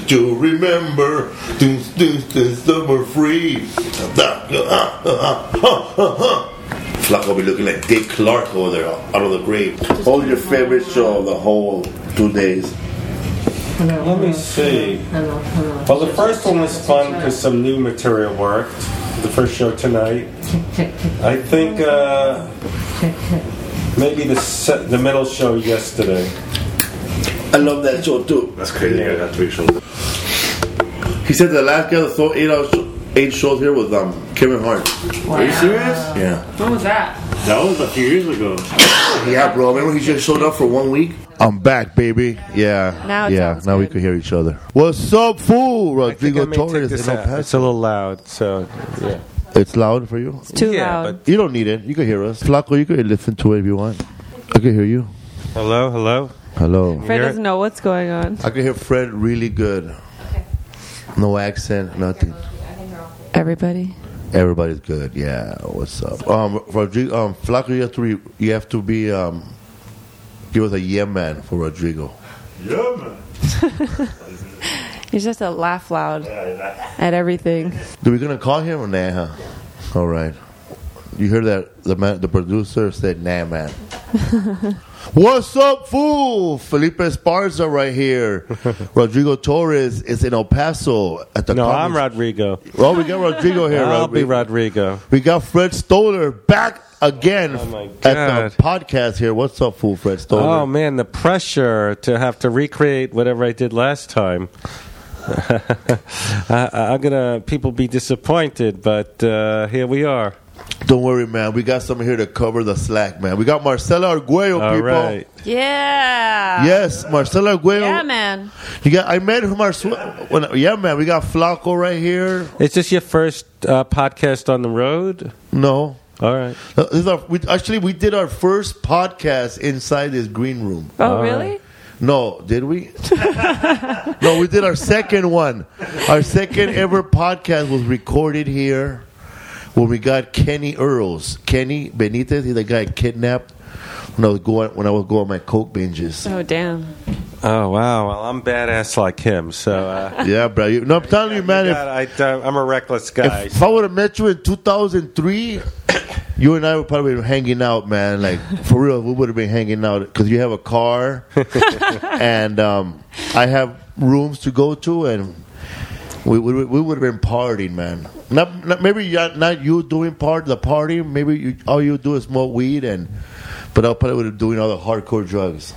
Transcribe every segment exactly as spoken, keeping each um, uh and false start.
Did you remember? Do, do, do, summer free. Flaco be looking like Dick Clark over there, out of the grave. What's your favorite show of the whole two days? Hello, Let me see. Hello, hello. Well, the first one was fun because some new material worked. The first show tonight. I think uh, maybe the se- the middle show yesterday. I love that show too. That's crazy. I got three shows. He said the last guy that saw eight hours, eight shows here was um Kevin Hart. Wow. Are you serious? Yeah. When was that? That was a few years ago. Yeah, bro. Remember he just showed up for one week? I'm back, baby. Yeah. Now it yeah. sounds Now we good. can hear each other. What's up, fool? I think I Rodrigo may take Torres. this in El out. Paso. It's a little loud, so yeah. It's loud for you? It's too Yeah, loud. but- You don't need it. You can hear us. Flaco, you can listen to it if you want. I can hear you. Hello, hello. Hello. Fred Hear doesn't it? know what's going on. I can hear Fred really good. No accent, nothing. Everybody. Everybody's good. Yeah. What's up? Um, Rodrigo, um, Flaco, you have to re, you have to be um, give us a yeah man for Rodrigo. Yeah, man. He's just a laugh loud at everything. Do we gonna call him or nah? Huh? All right. You heard that the man, the producer said nah, man. What's up, fool? Felipe Esparza right here. Rodrigo Torres is in El Paso at the. No, Comics- I'm Rodrigo. Oh, we got Rodrigo here. I'll be Rodrigo. Rodrigo. We got Fred Stoller back again Oh, my at God. the podcast here. What's up, fool, Fred Stoller? Oh man, the pressure to have to recreate whatever I did last time. I, I'm gonna people be disappointed, but uh, here we are. Don't worry, man. We got someone here to cover the slack, man. We got Marcela Arguello, All people. right. Yeah. Yes, Marcela Arguello. Yeah, man. You got. I met her, Marcela. When, yeah, man. We got Flaco right here. Is this your first uh, podcast on the road? No. All right. Uh, This is our, we, actually, we did our first podcast inside this green room. Oh, All really? right. No, did we? No, we did our second one. Our second ever podcast was recorded here when we got Kenny Earls. Kenny Benitez, he's the guy kidnapped when I was going when I was going on my coke binges. Oh, damn. Oh wow. Well, I'm badass like him, so. Uh, Yeah, bro. You, no, I'm telling you, man. If, God, I, uh, I'm a reckless guy. if I would have met you in two thousand three, you and I would probably be hanging out, man. Like, for real, we would have been hanging out because you have a car and um, I have rooms to go to, and we, we, we would have been partying, man. Not, not maybe not, not you doing part the party. Maybe you, all you do is smoke weed, and but I probably would have doing all the hardcore drugs.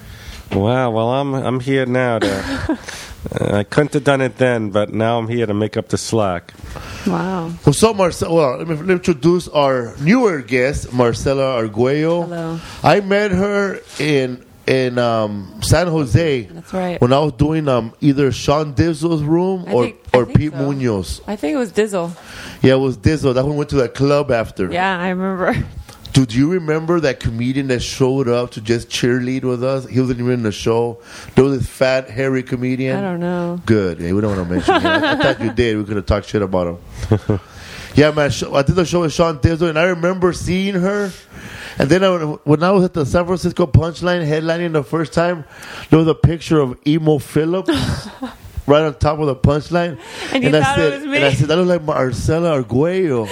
Wow. Well, I'm I'm here now to. Uh, I couldn't have done it then, but now I'm here to make up the slack. Wow. What's up, Marcela? Well, let me, let me introduce our newer guest, Marcela Arguello. Hello. I met her in in um, San Jose. That's right. When I was doing um, either Sean Dizzle's room I or, think- I or think Pete so. Munoz. I think it was Dizzle. Yeah, it was Dizzle. That one went to that club after. Yeah, I remember. Dude, do you remember that comedian that showed up to just cheerlead with us? He wasn't even in the show. There was this fat, hairy comedian. I don't know. Good. Yeah, we don't want to mention him. I, I thought you did. We could have talked shit about him. Yeah, man. sh- I did the show with Sean Dizzle, and I remember seeing her. And then I, when I was at the San Francisco Punchline headlining the first time, there was a picture of Emo Phillips right on top of the punchline. And you I thought it said, was me? and I said, that looks like Marcela Arguello.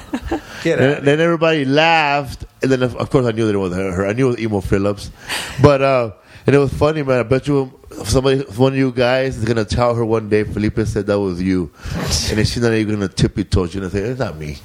Get And then everybody laughed, and then of of course I knew that it was her. I knew it was Emo Phillips, but uh, and it was funny, man. I bet you somebody, one of you guys, is gonna tell her one day. Felipe said that was you, and then she's not even gonna tippy toe. She's gonna say it's not me.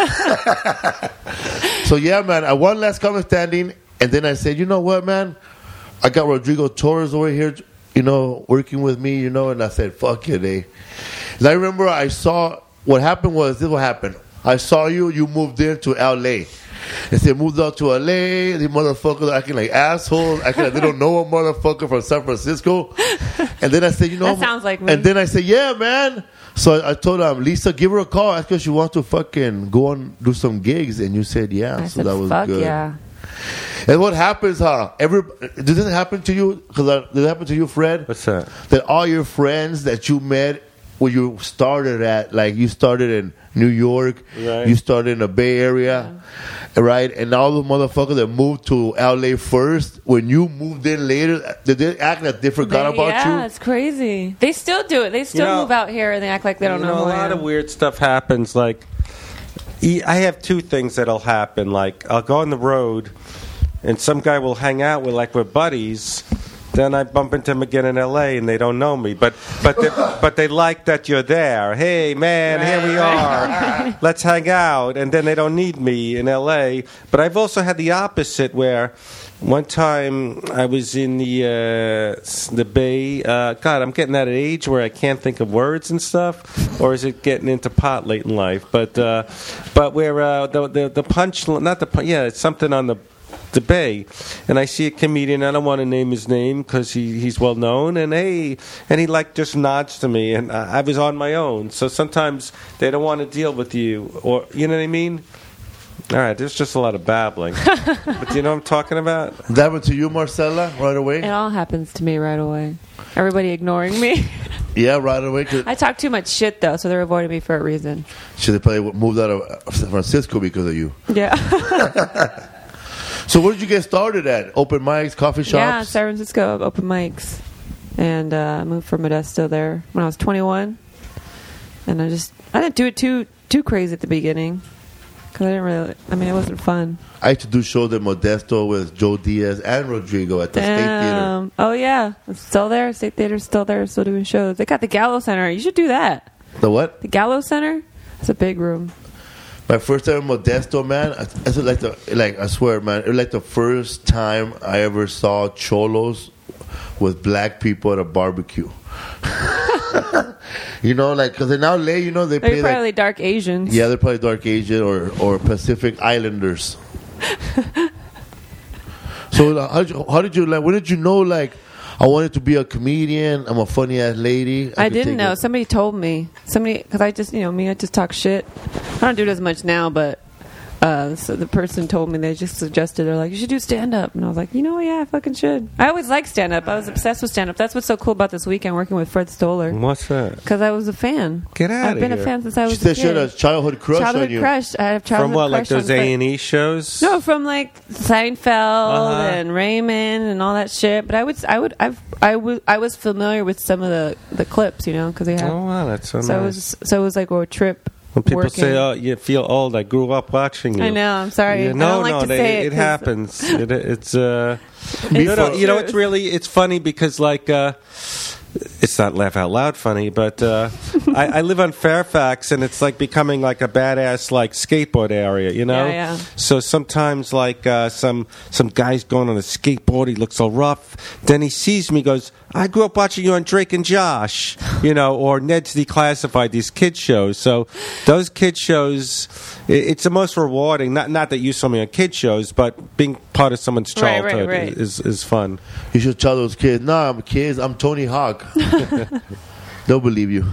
So yeah, man. I one last comment standing, and then I said, you know what, man? I got Rodrigo Torres over here, you know, working with me, you know, and I said, fuck you, eh? And I remember I saw what happened was this. What happened? I saw you. You moved into L A. And they moved out to L A. The motherfuckers are acting like assholes. Acting like they don't know a motherfucker from San Francisco. And then I said, you know, That sounds like me. And then I said, yeah, man. So I, I told um, Lisa, give her a call. Ask her if she wants to fucking go on do some gigs. And you said, yeah. I so said, that was fuck good. yeah. And what happens, huh? Every did this happen to you? Because did it happen to you, Fred? What's that? That all your friends that you met where you started at. Like you started in New York, Right. you started in the Bay Area, right? And all the motherfuckers that moved to L A first, when you moved in later, did they act like they forgot They- about yeah, you? it's crazy. They still do it. They still You know, move out here and they act like they don't you know, know, who a I lot am. of weird stuff happens. Like, e- I have two things that'll happen. Like, I'll go on the road, and some guy will hang out with, like, we're buddies. Then I bump into him again in L A, and they don't know me, but but they, but they like that you're there. Hey, man, here we are. Let's hang out. And then they don't need me in L A. But I've also had the opposite, where one time I was in the uh, s- the Bay. Uh, God, I'm getting at an age where I can't think of words and stuff, or is it getting into pot late in life? But uh, but where uh, the the the punch, not the punch, yeah, it's something on the the Bay, and I see a comedian. I don't want to name his name because he, he's well known. And hey, and he like just nods to me, and I, I was on my own. So sometimes they don't want to deal with you, or you know what I mean. All right, there's just a lot of babbling, but do you know what I'm talking about? That happened to you, Marcella, right away? It all happens to me right away. Everybody ignoring me. Yeah, right away. 'Cause I talk too much shit though, so they're avoiding me for a reason. should they probably moved out of San Francisco because of you? Yeah. So where did you get started at? Open mics, coffee shops? Yeah, San Francisco open mics, and uh, I moved from Modesto there when I was twenty-one, and I just I didn't do it too too crazy at the beginning because I didn't really. I mean, it wasn't fun. I used to do shows at Modesto with Joe Diaz and Rodrigo at the State Theater. Um, oh yeah, it's still there. State Theater's still there, still doing shows. They got the Gallo Center. You should do that. The what? The Gallo Center. It's a big room. My first time in Modesto, man, I, I feel like the like I swear, man, it was like the first time I ever saw cholos with black people at a barbecue. You know, like because in L A, you know, they They're play probably like dark Asians. yeah, they're probably dark Asian or or Pacific Islanders. So uh, how did you, how did you like? When did you know like I wanted to be a comedian? I'm a funny ass lady. I could didn't take know. it. Somebody told me. Somebody, because I just, you know, me, I just talk shit. I don't do it as much now, but uh, so the person told me, they just suggested, they're like, you should do stand up. And I was like, you know, yeah, I fucking should. I always liked stand up. I was obsessed with stand up. That's what's so cool about this weekend working with Fred Stoller. What's that? Because I was a fan. Get outta I've been here. a fan since I was She said a she had kid. a childhood crush childhood on you. crush. I have childhood From what, like crush those on A Fred- and E shows? No, from like Seinfeld Uh-huh. and Raymond and all that shit. But I would, I would, I've, I would, I was familiar with some of the, the clips, you know, because they have. Oh wow, that's so, So it nice. was, so it was like a trip. When people working. say, "Oh, you feel old," I grew up watching you. I know. I'm sorry. Yeah, I no, don't like no, to they- say it. it 'cause- happens. it, it's uh, Me you know, too. you know, it's really it's funny because like uh, it's not laugh out loud funny, but uh, I, I live on Fairfax, and it's like becoming like a badass like skateboard area, you know. Yeah, yeah. So sometimes like uh, some some guy's going on a skateboard, he looks all rough. Then he sees me, goes, "I grew up watching you on Drake and Josh," you know, or Ned's Declassified, these kid shows. So those kid shows, i- it's the most rewarding. Not not that you saw me on kid shows, but being part of someone's Right, right, childhood right. is is fun. You should tell those kids, nah, I'm kids, I'm Tony Hawk. They'll believe you.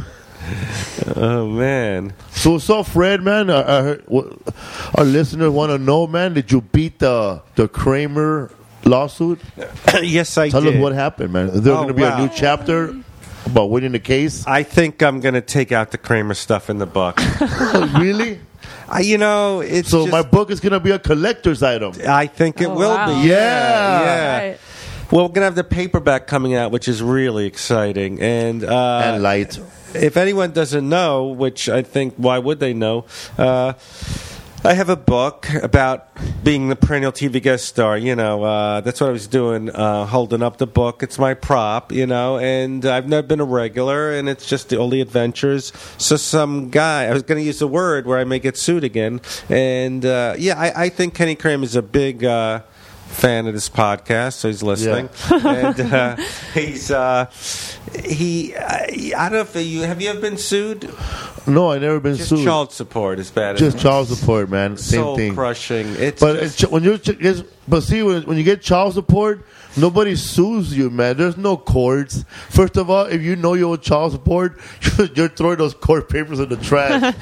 Oh man, So what's up, Fred, man? I, I heard, what, our listeners want to know, man, did you beat the the Kramer lawsuit? yes I Tell did. us what happened, man. Is there Oh, going to be wow. a new chapter about winning the case? I think I'm going to take out the Kramer stuff in the book. Really? I, you know, it's So just, my book is going to be a collector's item. I think it Oh, will wow. be. Yeah. yeah. Right. Well, we're gonna have the paperback coming out, which is really exciting. And uh, And light. if anyone doesn't know, which I think, why would they know? Uh, I have a book about being the perennial T V guest star. You know, uh, that's what I was doing, uh, holding up the book. It's my prop, you know, and I've never been a regular, and it's just the, all the adventures. So some guy, I was going to use a word where I may get sued again. And, uh, yeah, I, I think Kenny Kramer is a big... Uh, fan of this podcast, so he's listening. And uh, he's uh, he. I, I don't know if you have you ever been sued. No, I never been Just sued. child support is bad. Just as child support, man. Same soul thing. crushing. It's But just, it's, when you it's, but see when, when you get child support, nobody sues you, man. There's no courts. First of all, if you know you owe child support, you're throwing those court papers in the trash.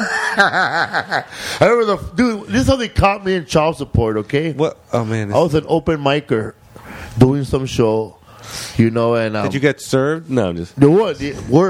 I remember the dude. This is how they caught me in child support. Okay, what? Oh man, I was an open micer doing some show, you know, and um, did you get served? No, I'm just the what the worst.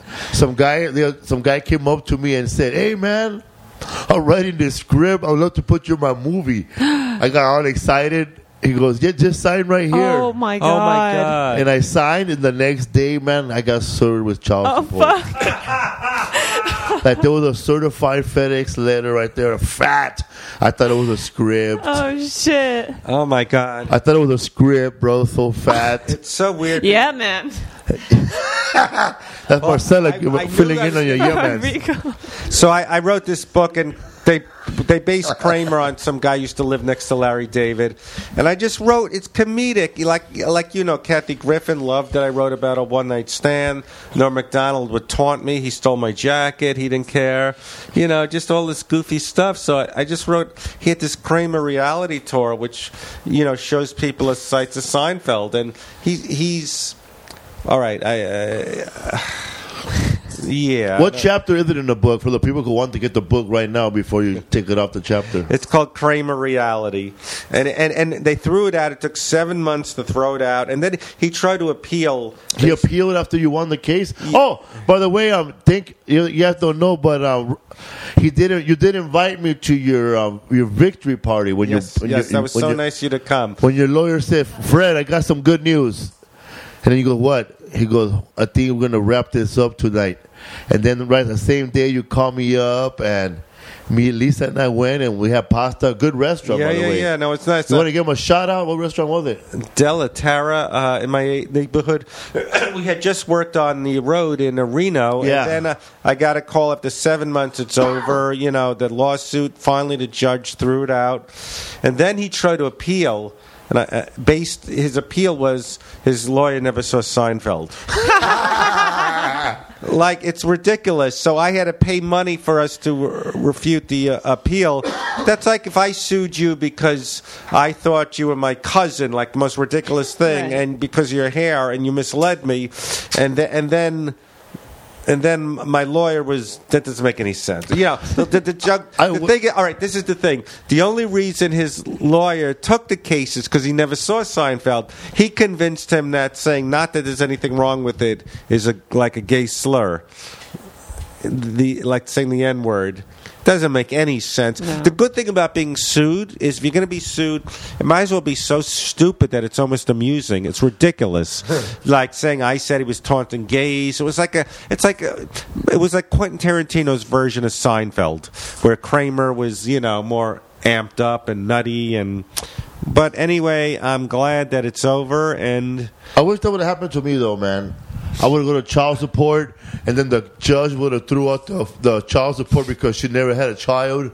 some guy, the- some guy came up to me and said, "Hey, man, I'm writing this script. I would love to put you in my movie." I got all excited. He goes, "Yeah, just sign right here." Oh my god! Oh my god! And I signed, and the next day, man, I got served with child Oh support. fuck! Like there was a certified FedEx letter right there, fat. I thought it was a script. Oh shit! Oh my god! I thought it was a script, bro. So fat. It's so weird. Yeah, man. That's Marcella I- I knew filling that in on your yeah, man. Rico. So I, I wrote this book, and they they based Kramer on some guy who used to live next to Larry David, and I just wrote. It's comedic, like like you know, Kathy Griffin loved that I wrote about a one night stand. Norm Macdonald would taunt me. He stole my jacket. He didn't care. You know, just all this goofy stuff. So I, I just wrote. He had this Kramer reality tour, which you know shows people a sights of Seinfeld, and he he's all right. I. Uh, Yeah. What chapter is it in the book for the people who want to get the book right now before you take it off the chapter? It's called Kramer Reality, and and and they threw it out. It took seven months to throw it out, and then he tried to appeal. He appealed after you won the case. Oh, by the way, um, think you, you have to know, but um, he didn't. You did invite me to your um, your victory party when Yes, you. When yes, you, that was when so you- nice of you to come. When your lawyer said, "Fred, I got some good news," and then you go, "What?" He goes, "I think we're gonna wrap this up tonight." And then right the same day, you call me up, and me, Lisa, and I went, and we had pasta. Good restaurant, Yeah, by the yeah, way. yeah. No, it's nice. You want to give him a shout out? What restaurant was it? Della Terra uh, in my neighborhood. We had just worked on the road in Reno, Yeah. and then uh, I got a call after seven months. It's over. You know, the lawsuit. Finally, the judge threw it out, and then he tried to appeal. And I, uh, based his appeal was his lawyer never saw Seinfeld. Like, it's ridiculous. So I had to pay money for us to r- refute the uh, appeal. That's like if I sued you because I thought you were my cousin, like the most ridiculous thing, Right. and because of your hair, and you misled me, and th- and then. And then my lawyer was, that doesn't make any sense. You know, the, the, the, jug, I the w- thing, all right, this is the thing. The only reason his lawyer took the case is because he never saw Seinfeld. He convinced him that saying not that there's anything wrong with it is a, like a gay slur. The Like saying the N-word. Doesn't make any sense. No. The good thing about being sued is if you're going to be sued, it might as well be so stupid that it's almost amusing. It's ridiculous. Like saying I said he was taunting gays. It was like a. It's like a, it was like Quentin Tarantino's version of Seinfeld, where Kramer was you know more amped up and nutty and. But anyway, I'm glad that it's over and. I wish that would have happened to me, though, man. I would have gone to child support, and then the judge would have threw out the, the child support because she never had a child.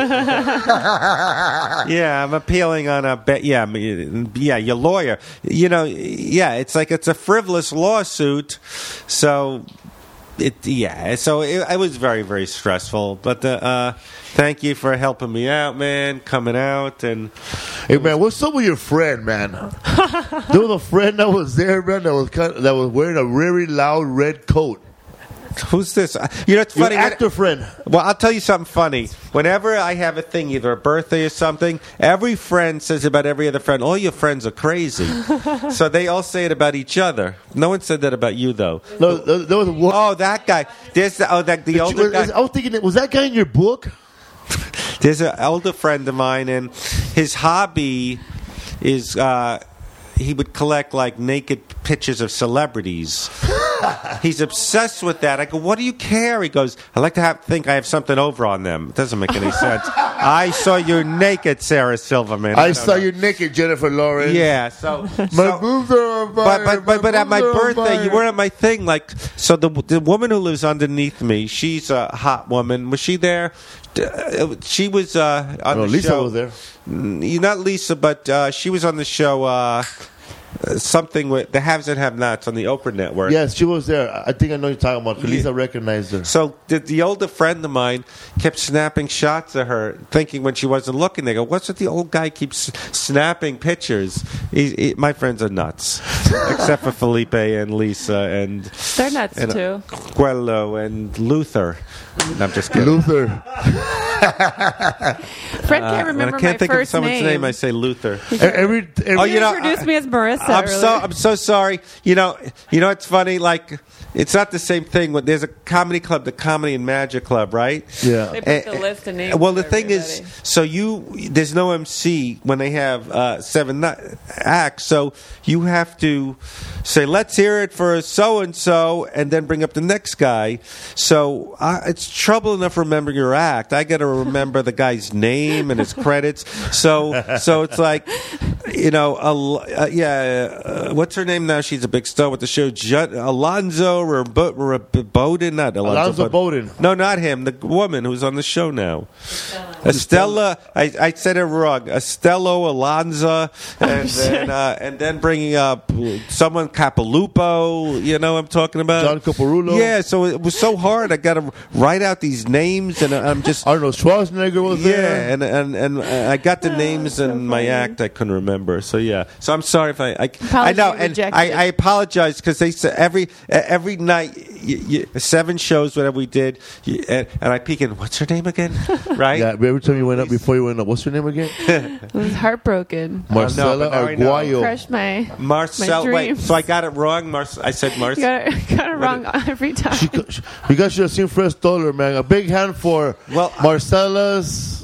Yeah, I'm appealing on a be- yeah, m- yeah, your lawyer. You know, yeah, it's like it's a frivolous lawsuit. So it yeah, so it, it was very very stressful. But uh, uh, thank you for helping me out, man, coming out and Hey, man, what's up with your friend, man? There was a friend that was there, man, that was kind of, that was wearing a very loud red coat. who's this? You know, it's Your funny. when- actor friend. Well, I'll tell you something funny. Whenever I have a thing, either a birthday or something, every friend says about every other friend, all your friends are crazy. So they all say it about each other. No one said that about you, though. No, there, there was a wo- Oh, that guy. There's the, oh, that, the older guy. I was thinking, was that guy in your book? There's an older friend of mine, and his hobby is uh, he would collect like naked pictures of celebrities. He's obsessed with that. I go, what do you care? He goes, I like to have, think I have something over on them. It doesn't make any sense. I saw you naked, Sarah Silverman. I don't saw know. you naked, Jennifer Lawrence. Yeah, so. My so boobs are on fire. but but but, but at my boobs are on birthday, you fire. weren't at my thing. Like, so the the woman who lives underneath me, she's a hot woman. Was she there? Uh, She was uh, on No, the Lisa show. was there. Mm, Not Lisa, but uh, she was on the show. Uh, uh, something with the Haves and Have-Nots on the Oprah Network. Yes, she was there. I think I know you're talking about. 'Cause Yeah. Lisa recognized her. So the, the older friend of mine kept snapping shots of her, thinking when she wasn't looking, they go, "What's with the old guy keeps snapping pictures?" He, he, my friends are nuts, except for Felipe and Lisa and They're nuts and, uh, too. Quello and Luther. No, I'm just kidding. Luther. Fred can't remember when I can't my think of first someone's name. name. I say Luther. Every, every Oh, You you know, introduced I- me as Marissa. I'm earlier. so I'm so sorry. You know, you know it's funny. Like it's not the same thing. When there's a comedy club, the Comedy and Magic Club, right? Yeah. They put Eh, the eh, list of names. Well, the for thing everybody. is, so you there's no M C when they have uh, seven ni- acts, so you have to say, "Let's hear it for so and so," and then bring up the next guy. So uh, it's trouble enough remembering your act. I got to remember the guy's name and his credits. So so it's like, you know, Al- uh, yeah. Uh, what's her name now? She's a big star with the show. Jud- Alonzo or Bowden, not Alonzo, Alonzo Bowden. No, not him. The woman who's on the show now. Estella. I, I said it wrong. Estello Alonza, and then uh, and then bringing up someone Capilupo. You know what I'm talking about? John Caparulo. Yeah. So it was so hard. I got to write out these names, and I'm just. Arnold Schwarzenegger was Yeah, there. and, and and I got the names in my act. I couldn't remember. So yeah. So I'm sorry if I. I, I know, Apology and rejected. I, I apologize because they said every every night, you, you, seven shows, whatever we did, you, and, and I peek in. What's her name again? Right? Yeah, every time you went up, before you went up, what's your name again? I was heartbroken. Marcela but now I know. Arguello. Crushed my. Marcel. My Wait. dreams. So I got it wrong. Mar- I said You Marcel. got it, got it wrong every time. She, you guys should have seen Fred Stoller, man. A big hand for Well, I- Marcela's.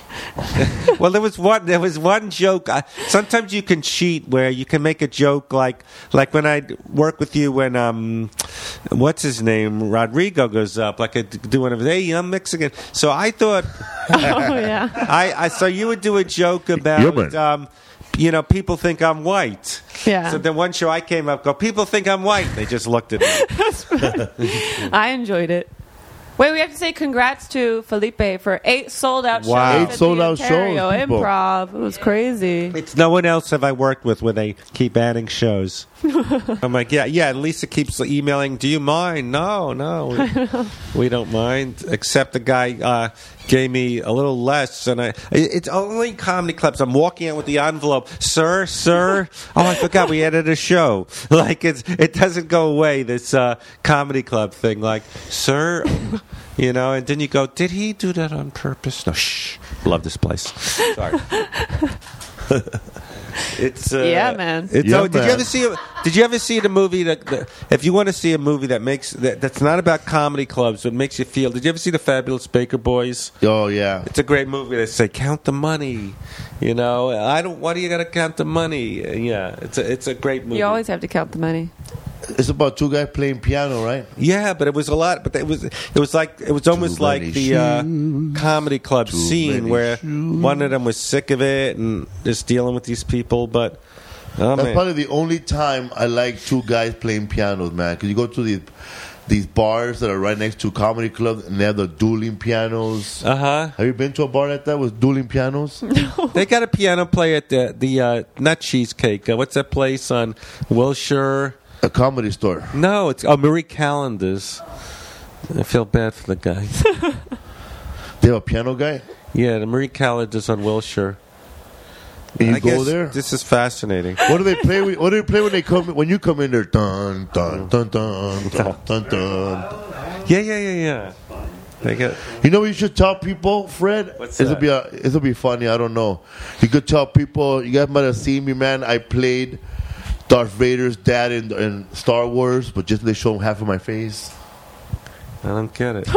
Well, there was one. There was one joke. I, sometimes you can cheat where you can make a joke like like when I work with you when um, what's his name, Rodrigo goes up like I do one of hey I'm Mexican. So I thought Oh yeah. I, I so you would do a joke Yeah, about man. um, you know people think I'm white. Yeah. So then one show I came up go people think I'm white. They just looked at me. I enjoyed it. Wait, we have to say congrats to Felipe for eight sold out Wow. shows. Eight at the sold-out Ontario shows, people. Improv. It was crazy. It's no one else have I worked with where they keep adding shows. I'm like, yeah, yeah. And Lisa keeps emailing. Do you mind? No, no, we, we don't mind. Except the guy uh, gave me a little less, and I. It's only comedy clubs. I'm walking out with the envelope, sir, sir. Oh, I forgot we added a show. Like it's it doesn't go away. This uh, comedy club thing, like, sir. You know, and then you go, did he do that on purpose? No, shh. Love this place. Sorry. It's uh, Yeah, man. It's, Yeah, oh, did man. you ever see? A, did you ever see the movie that, that? If you want to see a movie that makes that, that's not about comedy clubs, but makes you feel. Did you ever see the Fabulous Baker Boys? Oh, yeah. It's a great movie. They say count the money. You know, I don't. Why do you got to count the money? Uh, Yeah, it's a it's a great movie. You always have to count the money. It's about two guys playing piano, right? Yeah, but it was a lot. But it was it was like it was almost Too like many the uh, shoes. comedy club Too scene many where shoes. one of them was sick of it and just dealing with these people. But oh, That's man. probably the only time I like two guys playing pianos, man. Because you go to these these bars that are right next to comedy clubs, and they have the dueling pianos. uh huh. Have you been to a bar like that with dueling pianos? They got a piano player at the the uh, not Cheesecake. Uh, what's that place on Wilshire? A comedy store. No, it's oh Marie Callender's. I feel bad for the guy. They have a piano guy, Yeah, the Marie Callender's on Wilshire. and you I go guess there. This is fascinating. What do they play? With, what do they play when they come? When you come in there, dun dun dun dun dun dun dun. Yeah, yeah, yeah, yeah. They got. You know what you should tell people, Fred? What's It'll that? be a, it'll be funny. I don't know. You could tell people. You guys might have seen me, man. I played Darth Vader's dad in, in Star Wars, but just they show him half of my face. I don't get it.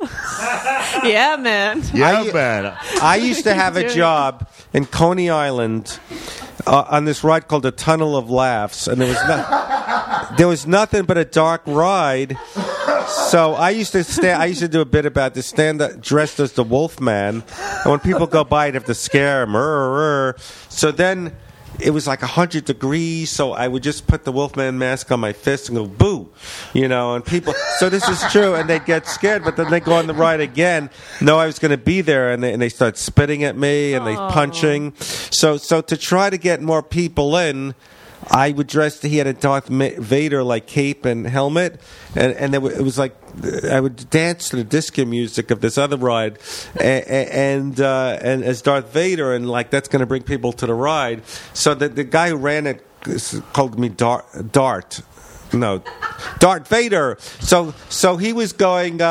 Yeah, man. Yeah, I- man. I used to have a Dude. job in Coney Island uh, on this ride called the Tunnel of Laughs, and there was no, there was nothing but a dark ride. So I used to stand. I used to do a bit about this. Stand up, dressed as the Wolfman, and when people go by, I'd have to scare them. "Rrr, rrr." So then. It was like a hundred degrees, so I would just put the Wolfman mask on my fist and go boo, you know. And people, so this is true, and they'd get scared, but then they go on the ride again, know I was going to be there, and they, and they start spitting at me and they punching. So, so to try to get more people in, I would dress. He had a Darth Ma- Vader like cape and helmet, and and it wa- it was like I would dance to the disco music of this other ride, and and, uh, and as Darth Vader, and like that's going to bring people to the ride. So the the guy who ran it called me Dart, Dart, no, Darth Vader. So so he was going. Uh,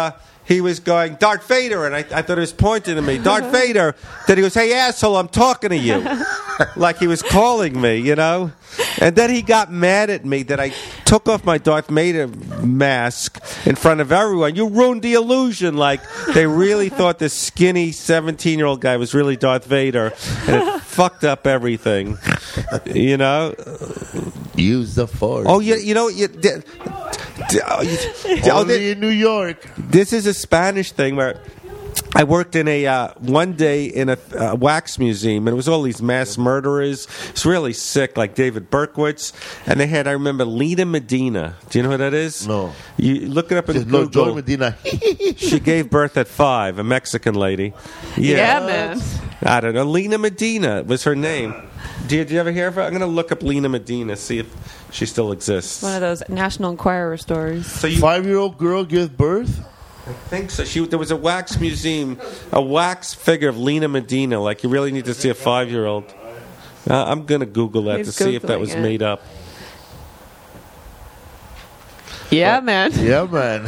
he was going, Darth Vader, and I, I thought he was pointing to me, Darth Vader. Then he goes, hey, asshole, I'm talking to you. Like he was calling me, you know? And then he got mad at me that I took off my Darth Vader mask in front of everyone. You ruined the illusion. Like, they really thought this skinny seventeen-year-old guy was really Darth Vader, and it fucked up everything, you know? Use the force. Oh, you, you know, you, d- d- oh, you, oh, Only thi- in New York. this is a Spanish thing where I worked in a uh, one day in a uh, wax museum, and it was all these mass murderers. It's really sick, like David Berkowitz, and they had, I remember, Lena Medina. Do you know who that is? No. You look it up in Just no Google. Joy Medina. She gave birth at five, a Mexican lady. Yeah, Yeah, man. I don't know. Lena Medina was her name. Did you ever hear of her? I'm going to look up Lena Medina, see if she still exists. One of those National Enquirer stories. So you Five-year-old girl gives birth? I think so. She, there was a wax museum, a wax figure of Lena Medina. Like, you really need to see a five-year-old. Uh, I'm going to Google that He's to see if that Googling was it. made up. Yeah, man. Yeah, man.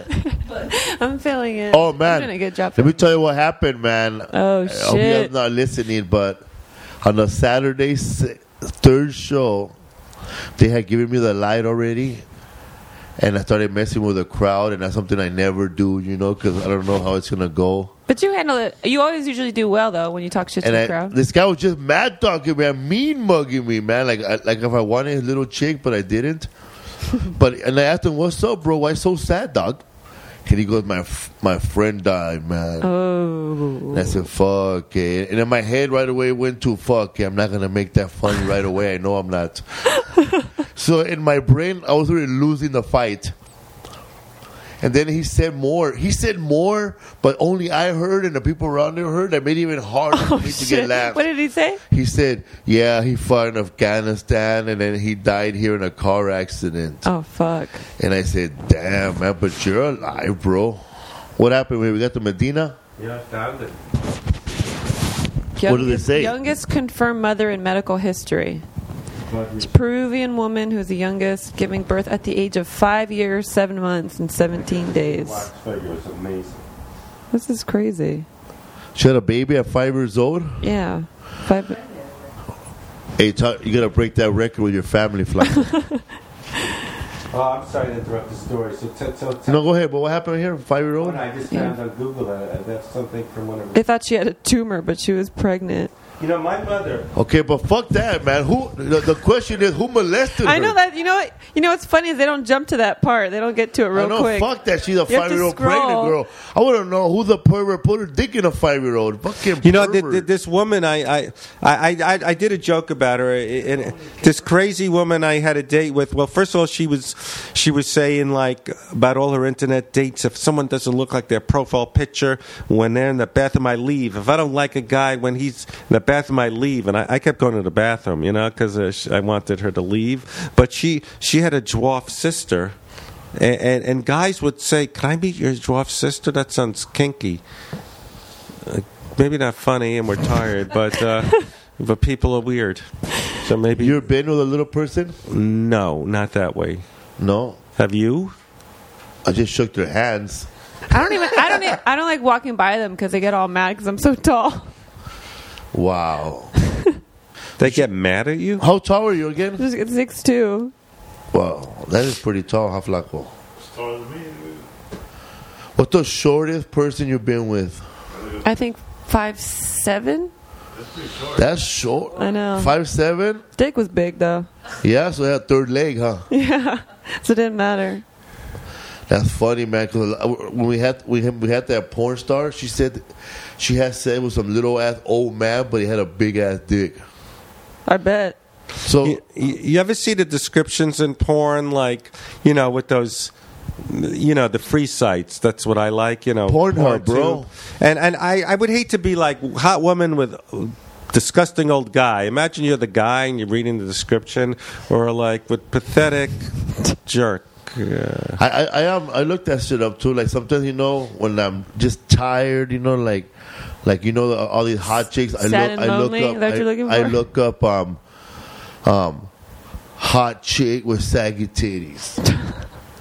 I'm feeling it. Oh, I'm man. doing a good job. Let me tell you what happened, man. Oh, I hope you shit. guys not listening, but on the Saturday s- third show, they had given me the light already, and I started messing with the crowd, and that's something I never do, you know, because I don't know how it's gonna go. But you handle it. You always usually do well, though, when you talk shit to And the I, crowd. this guy was just mad talking, man, mean mugging me, man. Like, I, like if I wanted a little chick, but I didn't. But and I asked him, "What's up, bro? Why so sad, dog?" And he goes, "My f- my friend died, man." Oh. And I said, fuck it. And in my head right away went to, fuck it, I'm not going to make that funny right away. I know I'm not. So in my brain, I was already losing the fight. And then he said more. He said more, but only I heard and the people around there heard. That made it even harder for me to Shit. get laughs. What did he say? He said, yeah, he fought in Afghanistan and then he died here in a car accident. Oh, fuck. And I said, damn, man, but you're alive, bro. What happened when we got to Medina? Yeah, I found it. What do they say? Youngest confirmed mother in medical history. It's a Peruvian woman who's the youngest, giving birth at the age of five years, seven months, and seventeen days. Wax figure is amazing. This is crazy. She had a baby at five years old? Yeah. Five. Hey, talk, you got to break that record with your family, Flaco. Oh, I'm sorry to interrupt the story. So, t- so t- No, go ahead. But what happened here? Five-year-old? What I just Yeah. found on Google that that's something from one of They thought she had a tumor, but she was pregnant. you know my mother. Okay, but fuck that, man. Who? The, the question is, who molested her? I know that. You know what? You know what's funny is they don't jump to that part. They don't get to it real I know, quick. fuck that. She's a You have to five-year-old scroll. pregnant girl. I want to know who the pervert put her dick in a five-year-old. Fucking You know, th- pervert. th- this woman, I, I, I, I, I did a joke about her. And this crazy woman I had a date with. Well, first of all, she was, she was saying like about all her internet dates. If someone doesn't look like their profile picture when they're in the bathroom, I leave. If I don't like a guy when he's in the bathroom, I leave. And I, I kept going to the bathroom, you know, because uh, sh- I wanted her to leave. But she, she had a dwarf sister. And, and, and guys would say, "Can I meet your dwarf sister?" That sounds kinky. Uh, maybe not funny, and we're tired, but uh, but people are weird. So maybe You ever been with a little person? no, not that way. No. Have you? I just shook their hands. I don't even. I don't. Even, I don't like walking by them because they get all mad because I'm so tall. Wow. They get mad at you? How tall are you again? Just six two. Wow, that is pretty tall, huh, Flaco? Taller than me, dude. What's the shortest person you've been with? I think five seven. That's pretty short. That's short. I know. Five seven? Dick was big though. Yeah, so that third leg, huh? Yeah, so it didn't matter. That's funny, man. Because when we had we had, we had that porn star, she said she had said it was some little ass old man, but he had a big ass dick. I bet. So You, you you ever see the descriptions in porn, like, you know, with those, you know, the free sites? That's what I like, you know. Pornhub, bro. And and I, I would hate to be like hot woman with disgusting old guy. Imagine you're the guy and you're reading the description, or like with pathetic jerk. Yeah. I, I I am I looked that shit up too. Like sometimes, you know, when I'm just tired, you know, like like you know all these hot chicks. I Sad look and I look lonely? up Is that what I, you're looking I for? look up um um hot chick with saggy titties.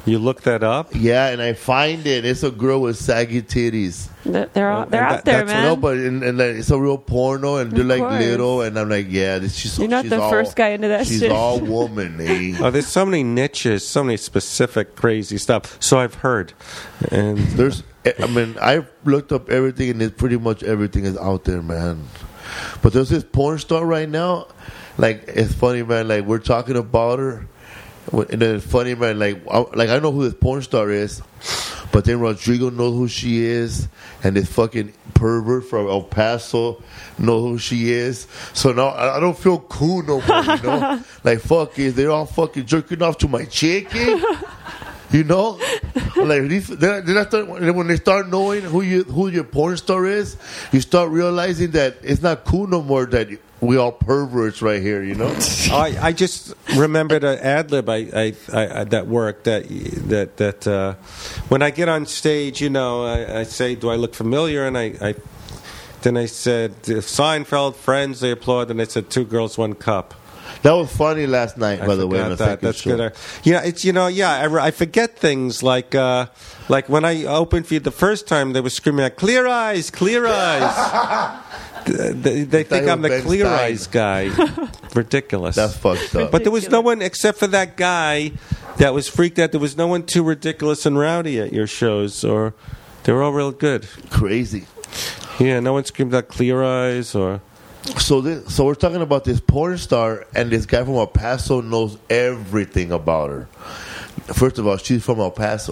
You look that up? Yeah, and I find it. It's a girl with saggy titties. They're, they're, all, they're And out that- there, that's man. No, but and, and like, it's a real porno, and they're Of like course. little, and I'm like, yeah, this, she's. You're not she's the all, first guy into that she's shit. all woman, eh? Oh, there's so many niches, so many specific crazy stuff. So I've heard. And There's, I mean, I've looked up everything, and it's pretty much everything is out there, man. But there's this porn star right now. Like, it's funny, man. Like, we're talking about her, and then it's funny, man. Like, I, like I know who this porn star is, but then Rodrigo knows who she is, and this fucking pervert from El Paso knows who she is. So now I, I don't feel cool no more, you know? Like, fuck it, they're all fucking jerking off to my chicken. You know, like these, then, then I start, when they start knowing who you who your porn star is, you start realizing that it's not cool no more that we all perverts right here. You know, I, I just remembered an ad lib I, I, I, that worked. That that that uh, when I get on stage, you know, I, I say, "Do I look familiar?" And I, I then I said, "Seinfeld, Friends." They applaud, and I said, two girls, one cup." that was funny last night. I By the way, forgot on the that. second That's show. good. Yeah, it's you know, yeah, I, I forget things like uh, like when I opened for you the first time, they were screaming out, "Clear eyes, clear eyes." they they think you I'm were the Ben clear Stein. eyes guy. Ridiculous. That's fucked up. But there was no one except for that guy that was freaked out. There was no one too ridiculous and rowdy at your shows, or they were all real good. Crazy. Yeah, no one screamed out "clear eyes" or. So this, so we're talking about this porn star, and this guy from El Paso knows everything about her. First of all, she's from El Paso,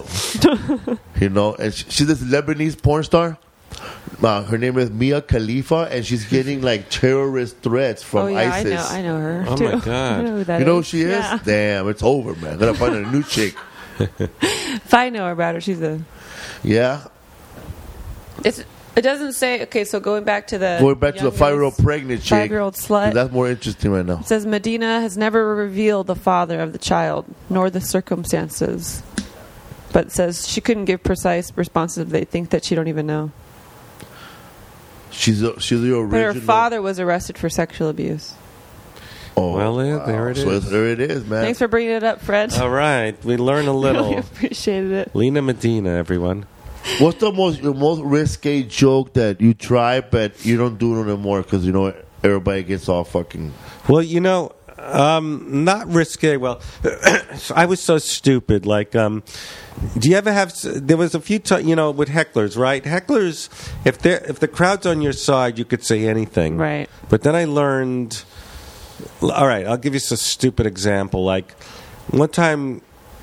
you know, and she, she's this Lebanese porn star. Uh, her name is Mia Khalifa, and she's getting like terrorist threats from oh, yeah, ISIS. I know, I know her. Oh, too. my God. I know who that You know who is. she is? Yeah. Damn, it's over, man. Gotta find a new chick. If I know her about her, she's a. Yeah, It's. It doesn't say. Okay, so going back to the going back to the young five-year-old girls- pregnant chick. five-year-old slut. That's more interesting right now. It says Medina has never revealed the father of the child nor the circumstances, but it says she couldn't give precise responses. They think that she don't even know. She's a, she's the original. But her father was arrested for sexual abuse. Oh, Well, yeah, there it so is. there it is, man. Thanks for bringing it up, Fred. All right, we learn a really little. appreciated it. Lena Medina, everyone. What's the most your most risque joke that you try but you don't do it anymore because you know everybody gets all fucking. Well, you know, um, not risque. Well, I was so stupid. Like, um, do you ever have? There was a few times, you know, with hecklers, right? Hecklers, if they if the crowd's on your side, you could say anything, Right. But then I learned. All right, I'll give you a stupid example. Like one time,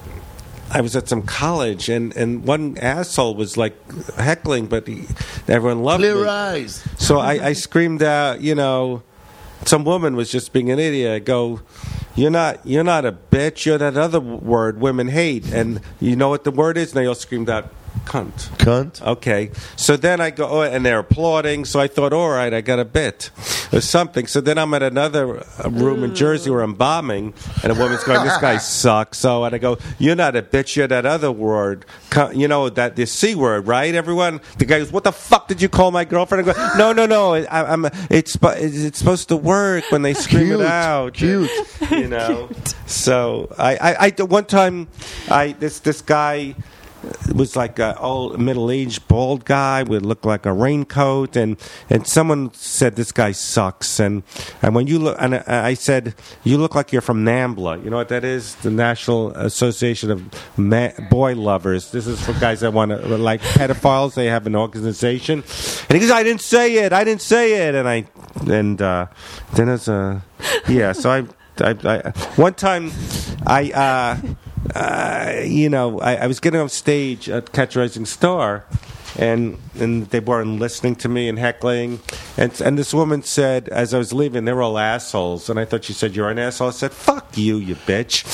I was at some college, and, and one asshole was like heckling, but he, everyone loved Clear me. eyes. So I, I screamed out, you know, some woman was just being an idiot. I go, you're not, you're not a bitch. You're that other word women hate, and you know what the word is. And they all screamed out, cunt. Cunt. Okay, so then I go, oh, and they're applauding. So I thought, all right, I got a bit or something. So then I'm at another uh, room in Jersey where I'm bombing, and a woman's going, this guy sucks. So and I go, you're not a bitch. You're that other word, Cunt. You know that the c word, right? Everyone. The guy goes, what the fuck did you call my girlfriend? I go, no, no, no. I, I'm. It's it's supposed to work when they scream Cute. it out. Cute. You know. So I, I, I one time, I this this guy. It was like an old middle-aged bald guy would look like a raincoat, and, and someone said this guy sucks, and and when you look, and I said you look like you're from NAMBLA. You know what that is? The National Association of Ma- Boy Lovers. This is for guys that want to like pedophiles. They have an organization, and he goes, "I didn't say it. I didn't say it." And I and uh, then as a yeah, so I, I, I one time I. Uh, Uh, you know, I, I was getting off stage at Catch a Rising Star, and and they weren't listening to me and heckling, and and this woman said as I was leaving, they were all assholes, and I thought she said you're an asshole. I said fuck you, you bitch,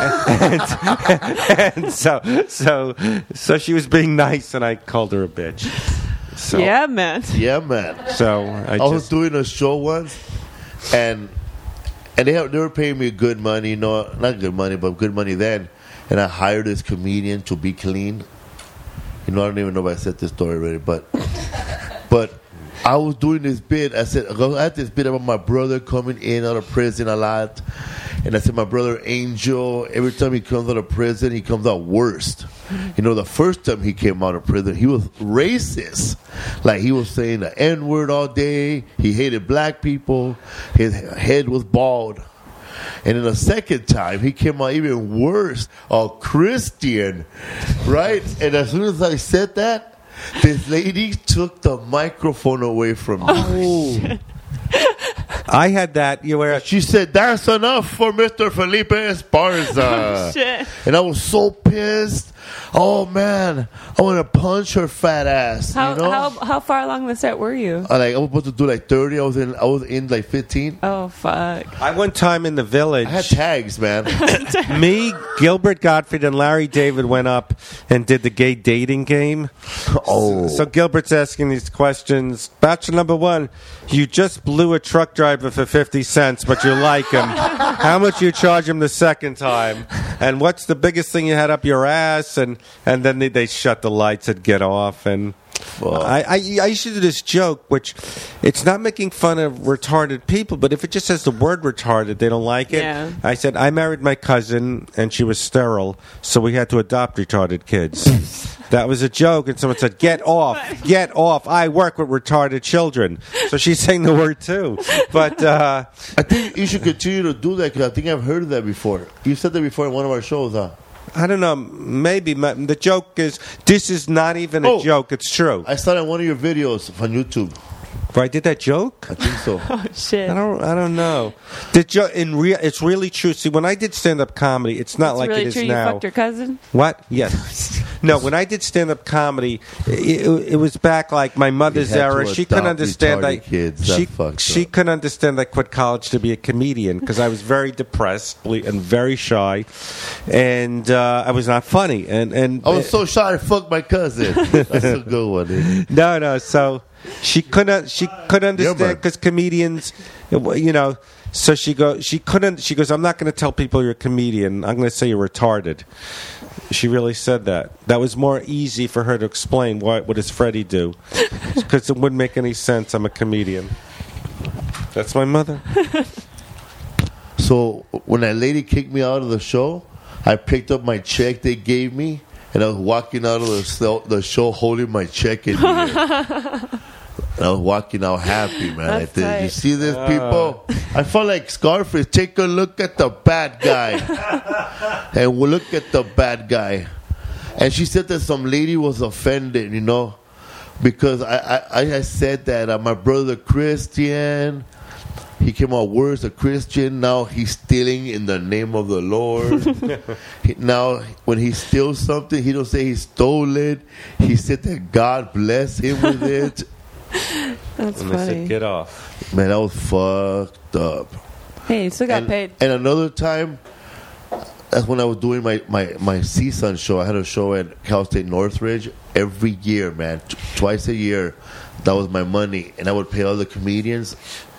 and, and, and so so so she was being nice, and I called her a bitch. So, Yeah, man. Yeah, man. So I I was just doing a show once, and and they have, they were paying me good money, you know, not good money, but good money then. And I hired this comedian to be clean. You know, I don't even know if I said this story already, but but I was doing this bit. I said I had this bit about my brother coming in out of prison a lot, And I said, my brother Angel, every time he comes out of prison, he comes out worst. You know, the first time he came out of prison, he was racist. Like, he was saying the N-word all day. He hated black people. His head was bald. And then the second time, he came out even worse, a Christian, right? And as soon as I said that, this lady took the microphone away from me. Oh, I had that. You were She said, that's enough for Mister Felipe Esparza. Oh, shit. And I was so pissed. Oh, man. I want to punch her fat ass. How, you know? how how far along the set were you? I, like, I was supposed to do like thirty. I was in, I was in like fifteen. Oh, fuck. I one time in the village. I had tags, man. Me, Gilbert Gottfried, and Larry David went up and did the gay dating game. Oh. So Gilbert's asking these questions. Bachelor number one, you just blew a truck driver for fifty cents, but you like him. How much you charge him the second time? And what's the biggest thing you had up your ass? And and then they, they shut the lights and get off. And I, I, I used to do this joke, which it's not making fun of retarded people, but if it just says the word retarded, they don't like it. Yeah. I said, I married my cousin, and she was sterile, so we had to adopt retarded kids. That was a joke, and someone said, get off, get off. I work with retarded children. So she's saying the word, too. But uh, I think you should continue to do that because I think I've heard that before. You said that before in one of our shows, huh? I don't know, maybe. my- The joke is, this is not even a Oh. joke, it's true. I saw it in one of your videos on YouTube. I did that joke? I think so. Oh, shit. I don't. I don't know. The jo- in real, it's really true. See, when I did stand-up comedy, it's not It's like really it is true you now. fucked your cousin? What? Yes. No, when I did stand-up comedy, it, it, it was back like my mother's You had to era. She couldn't adopt understand. retarded I kids. That she fucked she up. couldn't understand. I quit college to be a comedian because I was very depressed and very shy, and uh, I was not funny. And and I was so shy I fucked my cousin. That's a good one. Dude. no, no. So she couldn't. She couldn't understand man. because comedians, you know. So she go. She couldn't. She goes. I'm not going to tell people you're a comedian. I'm going to say you're retarded. She really said that. That was more easy for her to explain. What what does Freddie do? Because it wouldn't make any sense. I'm a comedian. That's my mother. So when that lady kicked me out of the show, I picked up my check they gave me, and I was walking out of the, cell, the show holding my check in the air. And I was walking out happy, man. I That's said, tight. you see this, people? I felt like Scarface. Take a look at the bad guy. And we'll look at the bad guy. And she said that some lady was offended, you know, because I, I, I said that uh, my brother Christian, he came out worse, a Christian. Now he's stealing in the name of the Lord. He- now, when he steals something, he don't say he stole it. He said that God bless him with it. That's And they funny. said, "Get off." Man, I was fucked up. Hey, you still got and, paid. and another time, that's when I was doing my, my, my C S U N show. I had a show at Cal State Northridge every year, man. T- twice a year. That was my money. And I would pay all the comedians.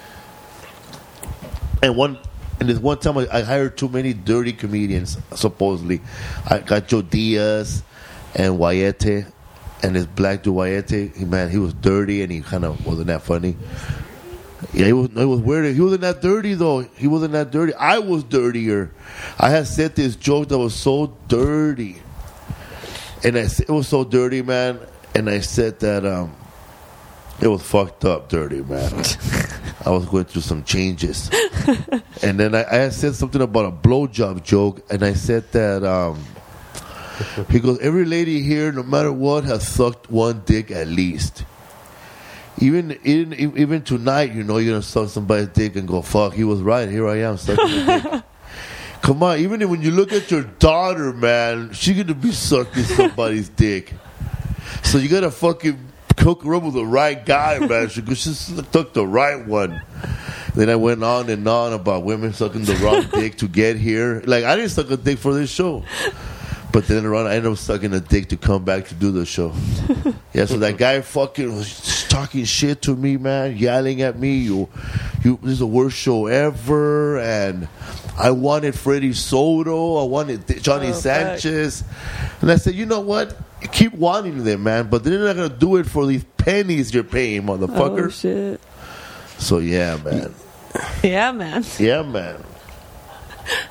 And one, and this one time I, I hired too many dirty comedians, supposedly. I got Joe Diaz and Wayete. And this black dude Wayete, he, man, he was dirty and he kind of wasn't that funny. Yeah, he was, it was weird. He wasn't that dirty, though. He wasn't that dirty. I was dirtier. I had said this joke that was so dirty. And I, s- it was so dirty, man. And I said that um, it was fucked up dirty, man. I was going through some changes. And then I, I had said something about a blowjob joke. And I said that... Um, he goes, every lady here, no matter what, has sucked one dick at least. Even even even tonight, you know, you're going to suck somebody's dick and go, fuck, he was right. Here I am sucking a dick. Come on, even when you look at your daughter, man, she's going to be sucking somebody's dick. So you got to fucking cook her up with the right guy, man. She just took the right one. Then I went on and on about women sucking the wrong dick to get here. Like, I didn't suck a dick for this show. But then around, I ended up sucking a dick to come back to do the show. Yeah, so that guy fucking was talking shit to me, man, yelling at me. You, you, this is the worst show ever. And I wanted Freddie Soto. I wanted Johnny Oh, fuck. Sanchez. And I said, you know what? Keep wanting them, man. But they're not going to do it for these pennies you're paying, motherfucker. Oh, shit. So, yeah, man. Yeah, man. Yeah, man.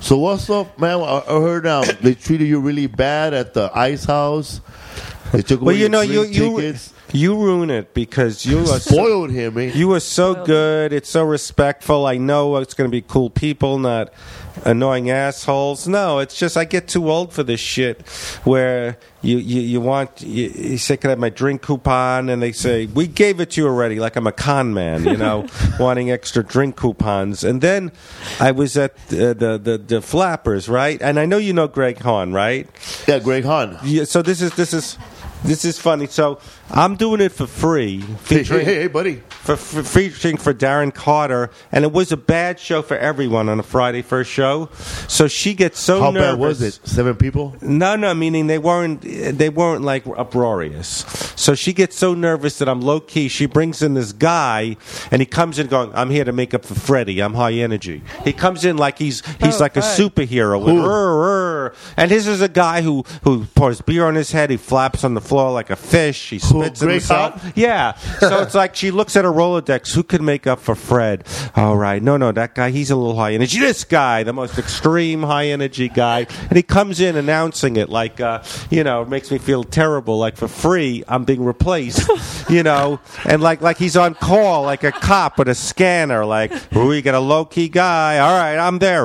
So what's up, man? I I heard um, they treated you really bad at the Ice House. They took away Well, you your know, you drink you tickets. you ruin it because you are so, Spoiled him, man. you were so good. It's so respectful. I know it's going to be cool people, not annoying assholes. No, it's just I get too old for this shit. Where you you, you want you, you say, "Can I have my drink coupon?" And they say, "We gave it to you already." Like I'm a con man, you know, wanting extra drink coupons. And then I was at uh, the, the the Flappers, right? And I know you know Greg Hahn, right? Yeah, Greg Hahn. Yeah, so this is this is this is funny. So I'm doing it for free, Hey, hey, featuring hey, hey, buddy. for, for featuring for Darren Carter, and it was a bad show for everyone on a Friday first show. So she gets so How nervous. bad was it? Seven people? No, no, meaning they weren't they weren't like uproarious. So she gets so nervous that I'm low key. She brings in this guy, and he comes in going, "I'm here to make up for Freddie. I'm high energy." He comes in like he's he's Oh, like a right. superhero. With, Who? "Rrr, rrr." And this is a guy who who pours beer on his head. He flaps on the floor like a fish. He Who, spits in Greg himself. Hahn? Yeah. So it's like she looks at her Rolodex. Who could make up for Fred? All right. No, no, that guy, he's a little high energy. This guy, the most extreme high energy guy. And he comes in announcing it like, uh, you know, it makes me feel terrible. Like for free, I'm being replaced, you know, and like like he's on call, like a cop with a scanner. Like, ooh, you got a low key guy. All right, I'm there.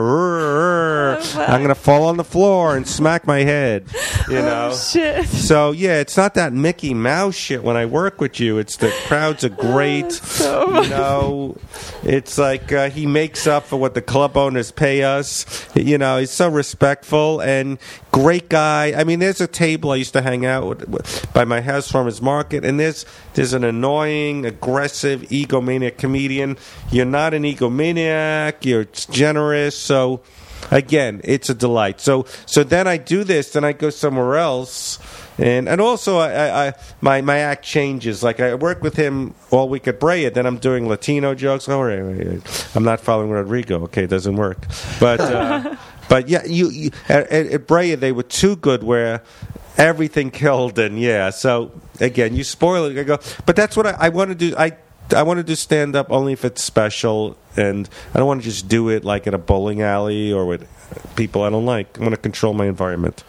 Rrr, rrr. I'm going to fall on the floor and smack my head, you know. Oh, shit. So yeah, it's not that Mickey Mouse shit when I work with you. It's the crowds are great. so You know, it's like uh, he makes up for what the club owners pay us. You know, he's so respectful and great guy. I mean, there's a table I used to hang out with, with by my house farmers market, and there's there's an annoying, aggressive, egomaniac comedian. You're not an egomaniac. You're generous. So. Again, it's a delight. So, so then I do this, then I go somewhere else, and and also I, I, I my my act changes. Like I work with him all week at Brea, then I'm doing Latino jokes. Oh, wait, wait, wait. I'm not following Rodrigo. Okay, it doesn't work. But uh, but yeah, you, you at, at Brea they were too good where everything killed, and yeah. So again, you spoil it. I go, but that's what I, I want to do. I. I want to do stand up only if it's special, and I don't want to just do it like at a bowling alley or with people I don't like. I want to control my environment.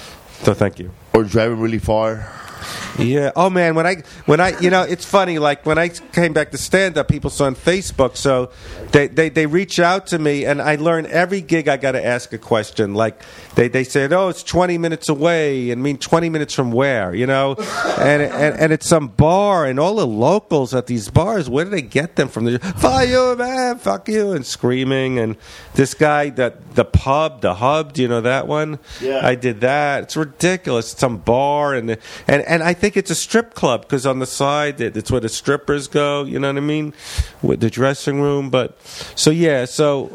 So thank you. Or driving really far? Yeah. Oh man, when I when I you know it's funny. Like when I came back to stand up, people saw on Facebook, so they, they they reach out to me, and I learn every gig I got to ask a question. Like they they said, oh, it's twenty minutes away, and mean twenty minutes from where, you know, and and and it's some bar, and all the locals at these bars, where do they get them from? The fuck you, man, fuck you, and screaming, and this guy that the pub, the hub, do you know that one? Yeah. I did that. It's ridiculous. It's some bar, and and and I think it's a strip club because on the side it, it's where the strippers go. You know what I mean? With the dressing room. But so yeah, so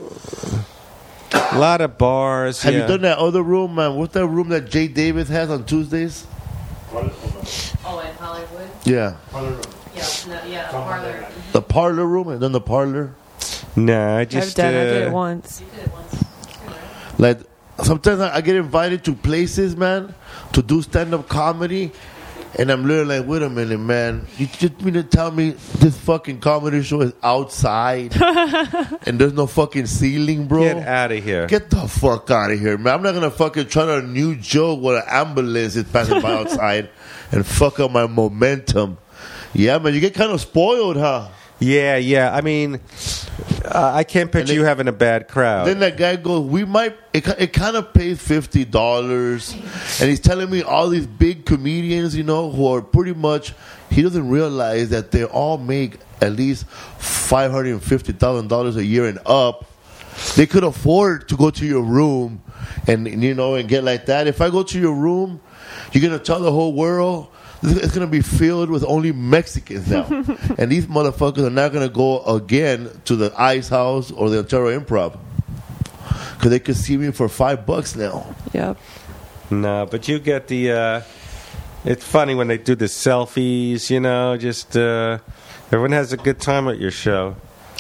a lot of bars. Have yeah. you done that other room, man? What's that room that Jay Davis has on Tuesdays? Oh, in Hollywood? Yeah. Yeah, no, yeah, parlor. The parlor room, and then the parlor. Nah, I I've just done. I did uh, it once. You did it once. It's good, right? Like, sometimes I I get invited to places, man, to do stand-up comedy, and I'm literally like, wait a minute, man. You just mean to tell me this fucking comedy show is outside and there's no fucking ceiling, bro? get out of here. Get the fuck out of here, man. I'm not going to fucking try a new joke where an ambulance is passing by outside and fuck up my momentum. Yeah, man, you get kind of spoiled, huh? Yeah, yeah. I mean, uh, I can't picture then- you having a bad crowd. Then that guy goes, we might, it, ki- it kind of pays fifty dollars. And he's telling me all these big comedians, you know, who are pretty much, he doesn't realize that they all make at least five hundred fifty thousand dollars a year and up. They could afford to go to your room and, and, you know, and get like that. If I go to your room, you're going to tell the whole world, it's going to be filled with only Mexicans now. And these motherfuckers are not going to go again to the Ice House or the Ontario Improv. Because they could see me for five bucks now. Yep. No, but you get the. Uh, it's funny when they do the selfies. You know, just uh, everyone has a good time at your show.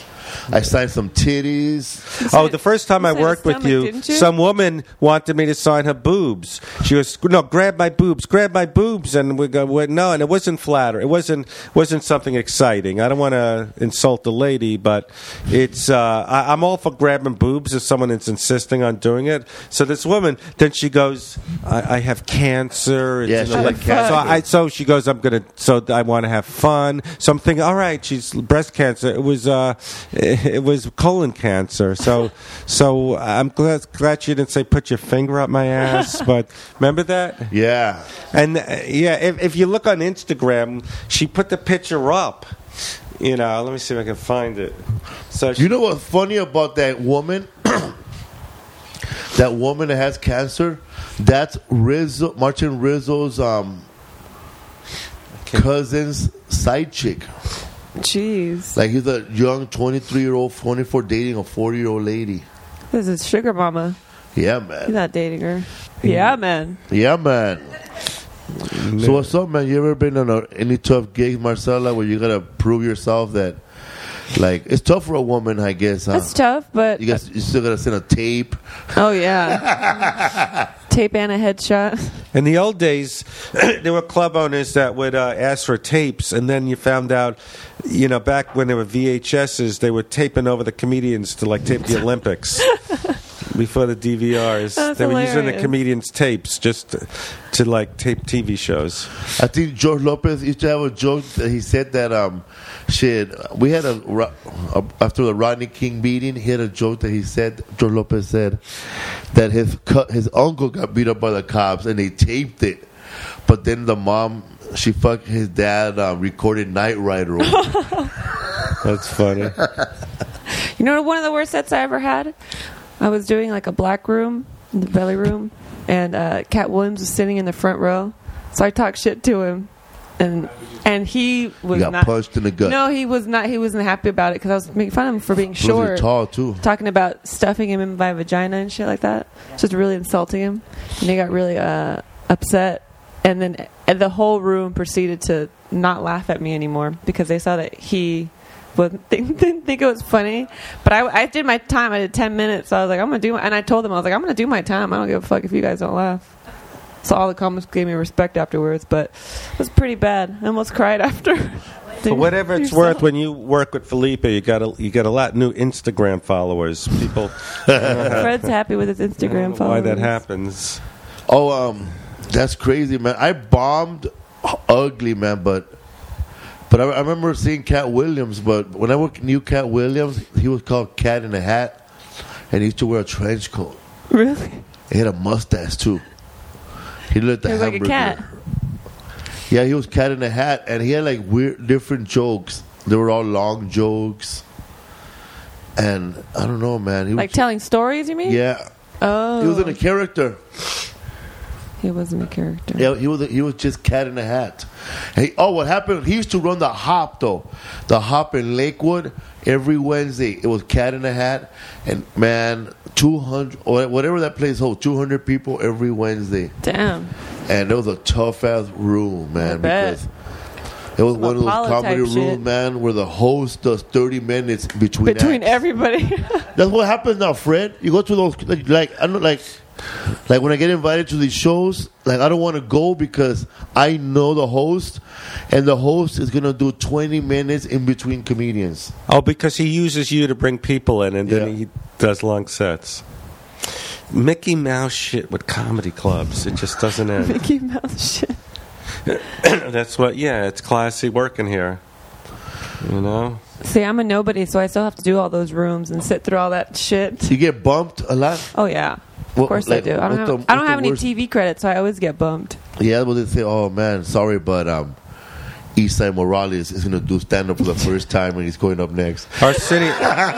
I signed some titties. Oh, the first time You I said worked a with stomach, you, didn't you? some woman wanted me to sign her boobs. She was no, grab my boobs, grab my boobs, and we go we, no, and it wasn't flatter. It wasn't wasn't something exciting. I don't want to insult the lady, but it's uh, I, I'm all for grabbing boobs if someone is insisting on doing it. So this woman, then she goes, I, I have cancer. It's Yeah, in she the had leg. cancer. So I so she goes, I'm gonna. So I want to have fun. So I'm thinking, all right, she's breast cancer. It was uh, it was colon cancer. So so I'm glad glad she didn't say put your finger up my ass. But remember that? Yeah. And uh, yeah, if, if you look on Instagram, she put the picture up. You know, let me see if I can find it. So she, You know what's funny about that woman? That woman that has cancer? That's Rizzo, Martin Rizzo's um, cousin's side chick. Jeez. Like he's a young twenty-three-year-old, twenty-four dating a forty-year-old lady. This is sugar mama. Yeah, He's man. not dating her. Yeah, man. Yeah, man. So what's up, man? You ever been on a, any tough gigs, Marcella, where you gotta prove yourself that, like, it's tough for a woman, I guess, huh? That's tough, but You guys, you still gotta send a tape. oh yeah, tape and a headshot. in the old days, there were club owners that would uh, ask for tapes, and then you found out, you know, back when there were V H S's, they were taping over the comedians to like tape the Olympics. Before the D V Rs, That's they were using the hilarious. comedians' tapes just to, to like tape T V shows. I think George Lopez used to have a joke that he said that um, shit. We had a, Ro- a after the Rodney King beating, he had a joke that he said. George Lopez said that his cu- his uncle got beat up by the cops and they taped it, but then the mom she fucked his dad uh, recorded Knight Rider. That's funny. You know, one of the worst sets I ever had. I was doing like a black room, in the belly room, and uh, Cat Williams was sitting in the front row. So I talked shit to him, and and he was He got not punched in the gut. No, he was not. He wasn't happy about it because I was making fun of him for being He was short, tall too. talking about stuffing him in my vagina and shit like that. Just really insulting him, and they got really uh, upset. And then and the whole room proceeded to not laugh at me anymore because they saw that he. Wasn't, didn't think it was funny, but I, I did my time. I did ten minutes. So I was like, I'm gonna do, my, and I told them I was like, I'm gonna do my time. I don't give a fuck if you guys don't laugh. So all the comments gave me respect afterwards, but it was pretty bad. I almost cried after. For whatever it's worth, when you work with Felipe, you got a you got a lot of new Instagram followers. People, Fred's happy with his I Instagram don't know followers. why that happens? Oh, um, that's crazy, man. I bombed ugly, man, but. But I, I remember seeing Cat Williams, but when I knew Cat Williams, he was called Cat in a Hat, and he used to wear a trench coat. Really? He had a mustache, too. He looked He like was like a cat. Yeah, he was Cat in a Hat, and he had like weird, different jokes. They were all long jokes. And I don't know, man. He Like was, telling stories, you mean? yeah. Oh. He was in a character. He wasn't a character. Yeah, he was he was just Cat in a Hat. Hey, oh, what happened? He used to run the Hop though, the Hop in Lakewood every Wednesday. It was Cat in a Hat, and man, two hundred or whatever that place holds, two hundred people every Wednesday, Damn. and it was a tough ass room, man, I bet. because it was Some one of those Apollo comedy type rooms, shit. man, where the host does thirty minutes between Between acts. everybody. That's what happens now, Fred. You go to those like, like I don't like like when I get invited to these shows, like I don't want to go because I know the host, and the host is gonna do twenty minutes in between comedians. Oh, because he uses you to bring people in, and then Yeah. he does long sets. Mickey Mouse shit with comedy clubs. It just doesn't end. Mickey Mouse shit. That's what. Yeah, it's classy working here. You know. See, I'm a nobody, so I still have to do all those rooms and sit through all that shit. You get bumped a lot. Oh yeah, of What- course like, I do. I don't what's have, the- I what's don't the have any worst- T V credits, so I always get bumped. Yeah, well they say, "Oh man, sorry, but um, Eastside Morales is gonna do stand up for the first time, and he's going up next." Arsenio,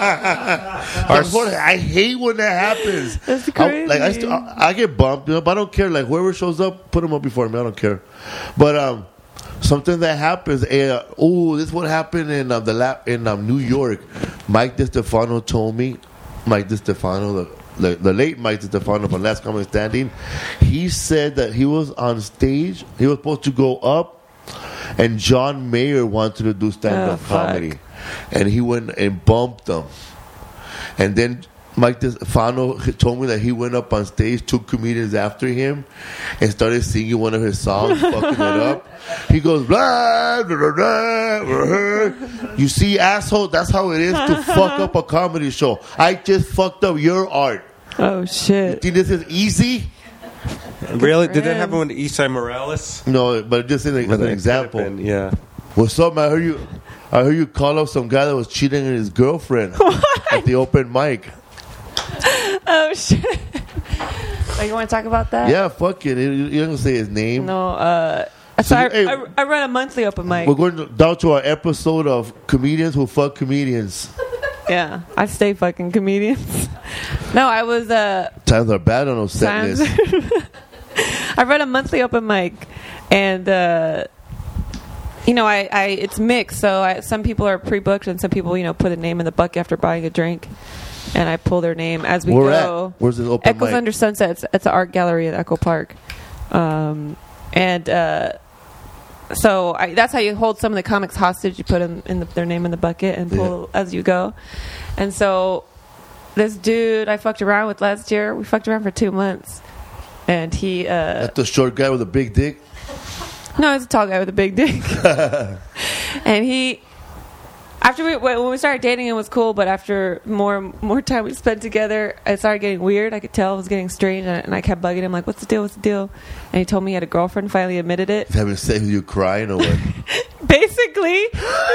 That's what- I hate when that happens. That's I, like I, crazy. st- I, I get bumped, you know, but I don't care. Like whoever shows up, put them up before me. I don't care. But um, something that happens. Uh, oh, this is what happened in um, the lap in um, New York. Mike DeStefano told me. Mike DeStefano, the, the the late Mike DeStefano from Last Comic Standing, he said that he was on stage. He was supposed to go up, and John Mayer wanted to do stand up Oh, fuck. comedy. and he went and bumped them. And then Mike Fano told me that he went up on stage, two comedians after him, and started singing one of his songs, fucking it up. He goes, blah, blah, blah, blah, blah. You see, asshole, that's how it is to fuck up a comedy show. I just fucked up your art. Oh, You shit. think this is easy? Really? for Did that him. happen with Isai Morales? No, but just as an, as an It example. could've been, yeah. What's up, man? I heard you. I heard you call up some guy that was cheating on his girlfriend at the open mic. Oh, shit. Oh, you want to talk about that? Yeah, fuck it. You you don't say his name. No, uh... So, So I, you- hey- I, I run a monthly open mic. We're going down to our episode of comedians who fuck comedians. Yeah, I stay fucking comedians. No, I was uh Times are bad on those set times. lists. I run a monthly open mic, and uh, you know, I, I it's mixed. So I, some people are pre-booked, and some people, you know, put a name in the bucket after buying a drink, and I pull their name as we Where go. at? Where's the open Echoes mic? Under Sunset. It's, it's an art gallery at Echo Park, um, and uh, so I, that's how you hold some of the comics hostage. You put them in the, their name in the bucket and pull as you go. And so this dude I fucked around with last year, we fucked around for two months, and he uh, That's the short guy with a big dick. no, he's a tall guy with a big dick, and he. After we when we started dating, it was cool. But after more more time we spent together, it started getting weird. I could tell it was getting strange, and I, and I kept bugging him like, "What's the deal? What's the deal?" And he told me he had a girlfriend. Finally admitted it. Having sex with you crying or what? Basically,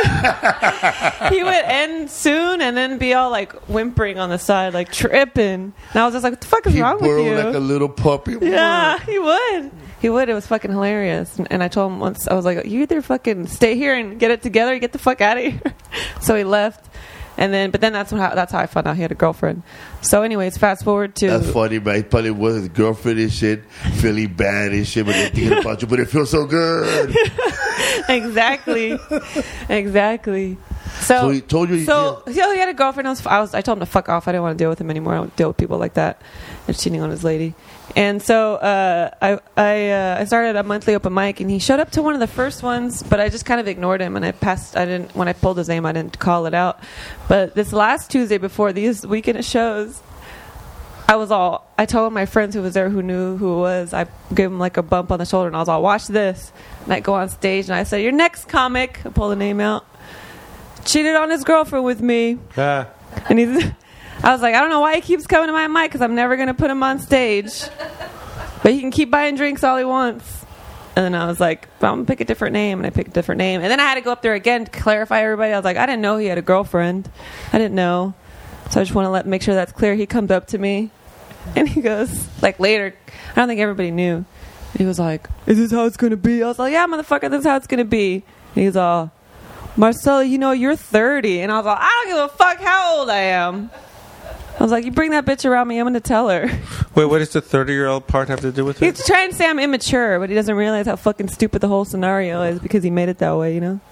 he would end soon and then be all like whimpering on the side, like tripping. And I was just like, "What the fuck is He wrong with burrowed you?" like a little puppy. Yeah, he would. He would. It was fucking hilarious. And, and I told him once, I was like, "You either fucking stay here and get it together, or get the fuck out of here." So he left. And then, but then that's how that's how I found out he had a girlfriend. So, anyways, fast forward to That's funny, man. He probably was his girlfriend and shit, feeling bad and shit, but they're thinking about you, but it feels so good. exactly, exactly. So, So he told you- So, so he had a girlfriend. I was, I was, I told him to fuck off. I didn't want to deal with him anymore. I don't deal with people like that and cheating on his lady. And so, uh, I, I, uh, I started a monthly open mic, and he showed up to one of the first ones, but I just kind of ignored him, and I passed. I didn't when I pulled his name, I didn't call it out. But this last Tuesday before these weekend of shows, I was all, I told my friends who was there who knew who it was, I gave him like a bump on the shoulder, and I was all, watch this. And I go on stage, and I said, your next comic, I pull the name out, cheated on his girlfriend with me. Ah. And he's, I was like, I don't know why he keeps coming to my mic, because I'm never going to put him on stage. But he can keep buying drinks all he wants. And then I was like, well, I'm going to pick a different name. And I picked a different name. And then I had to go up there again to clarify everybody. I was like, I didn't know he had a girlfriend. I didn't know. So I just want to let make sure that's clear. He comes up to me, and he goes, like later, I don't think everybody knew. He was like, is this how it's going to be? I was like, yeah, motherfucker, this is how it's going to be. And he's all, Marcella, you know, you're thirty. And I was like, I don't give a fuck how old I am. I was like, you bring that bitch around me, I'm going to tell her. Wait, what does the thirty-year-old part have to do with it? He's trying to say I'm immature, but he doesn't realize how fucking stupid the whole scenario is because he made it that way, you know?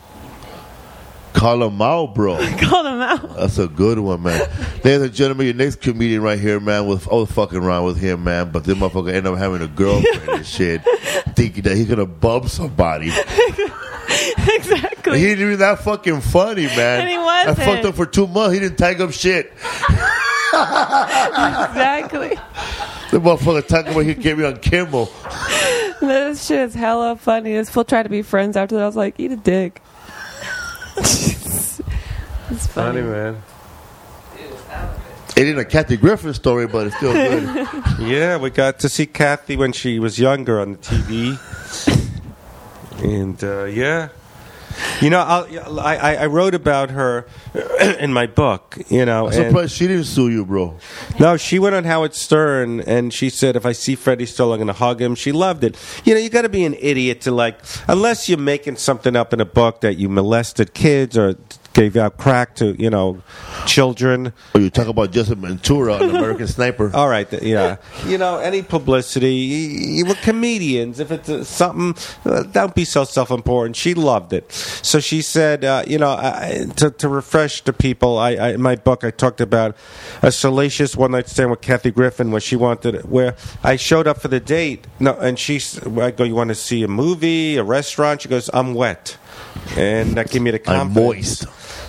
Call him out, bro. Called him out. That's a good one, man. Ladies and gentlemen, your next comedian right here, man, was I was fucking around with him, man, but this motherfucker ended up having a girlfriend and shit, thinking that he's gonna bump somebody. Exactly. He ain't even that fucking funny, man. And he I wasn't. fucked up for two months. He didn't tag up shit. Exactly. The motherfucker talking about he came me on Kimmel. This shit is hella funny. This fool tried to be friends after that. I was like, eat a dick. It's funny. Funny, man. It ain't a Kathy Griffin story, but it's still good. Yeah, we got to see Kathy when she was younger on the T V. And, uh, yeah. You know, I'll, I, I I wrote about her in my book, you know. I'm and- surprised she didn't sue you, bro. No, she went on Howard Stern, and she said, if I see Freddie still, I'm going to hug him. She loved it. You know, you got to be an idiot to, like, unless you're making something up in a book that you molested kids or gave out crack to, you know, children. Or you talk about Justin Ventura, an American Sniper. All right, th- yeah. You know, any publicity, you, you were comedians. If it's uh, something, uh, don't be so self-important. She loved it. So she said, uh, you know, I, to, to refresh the people, I, I, in my book, I talked about a salacious one-night stand with Kathy Griffin where she wanted, where I showed up for the date. No, and she, s- I go, you want to see a movie, a restaurant? She goes, I'm wet. And that gave me the I'm confidence. moist.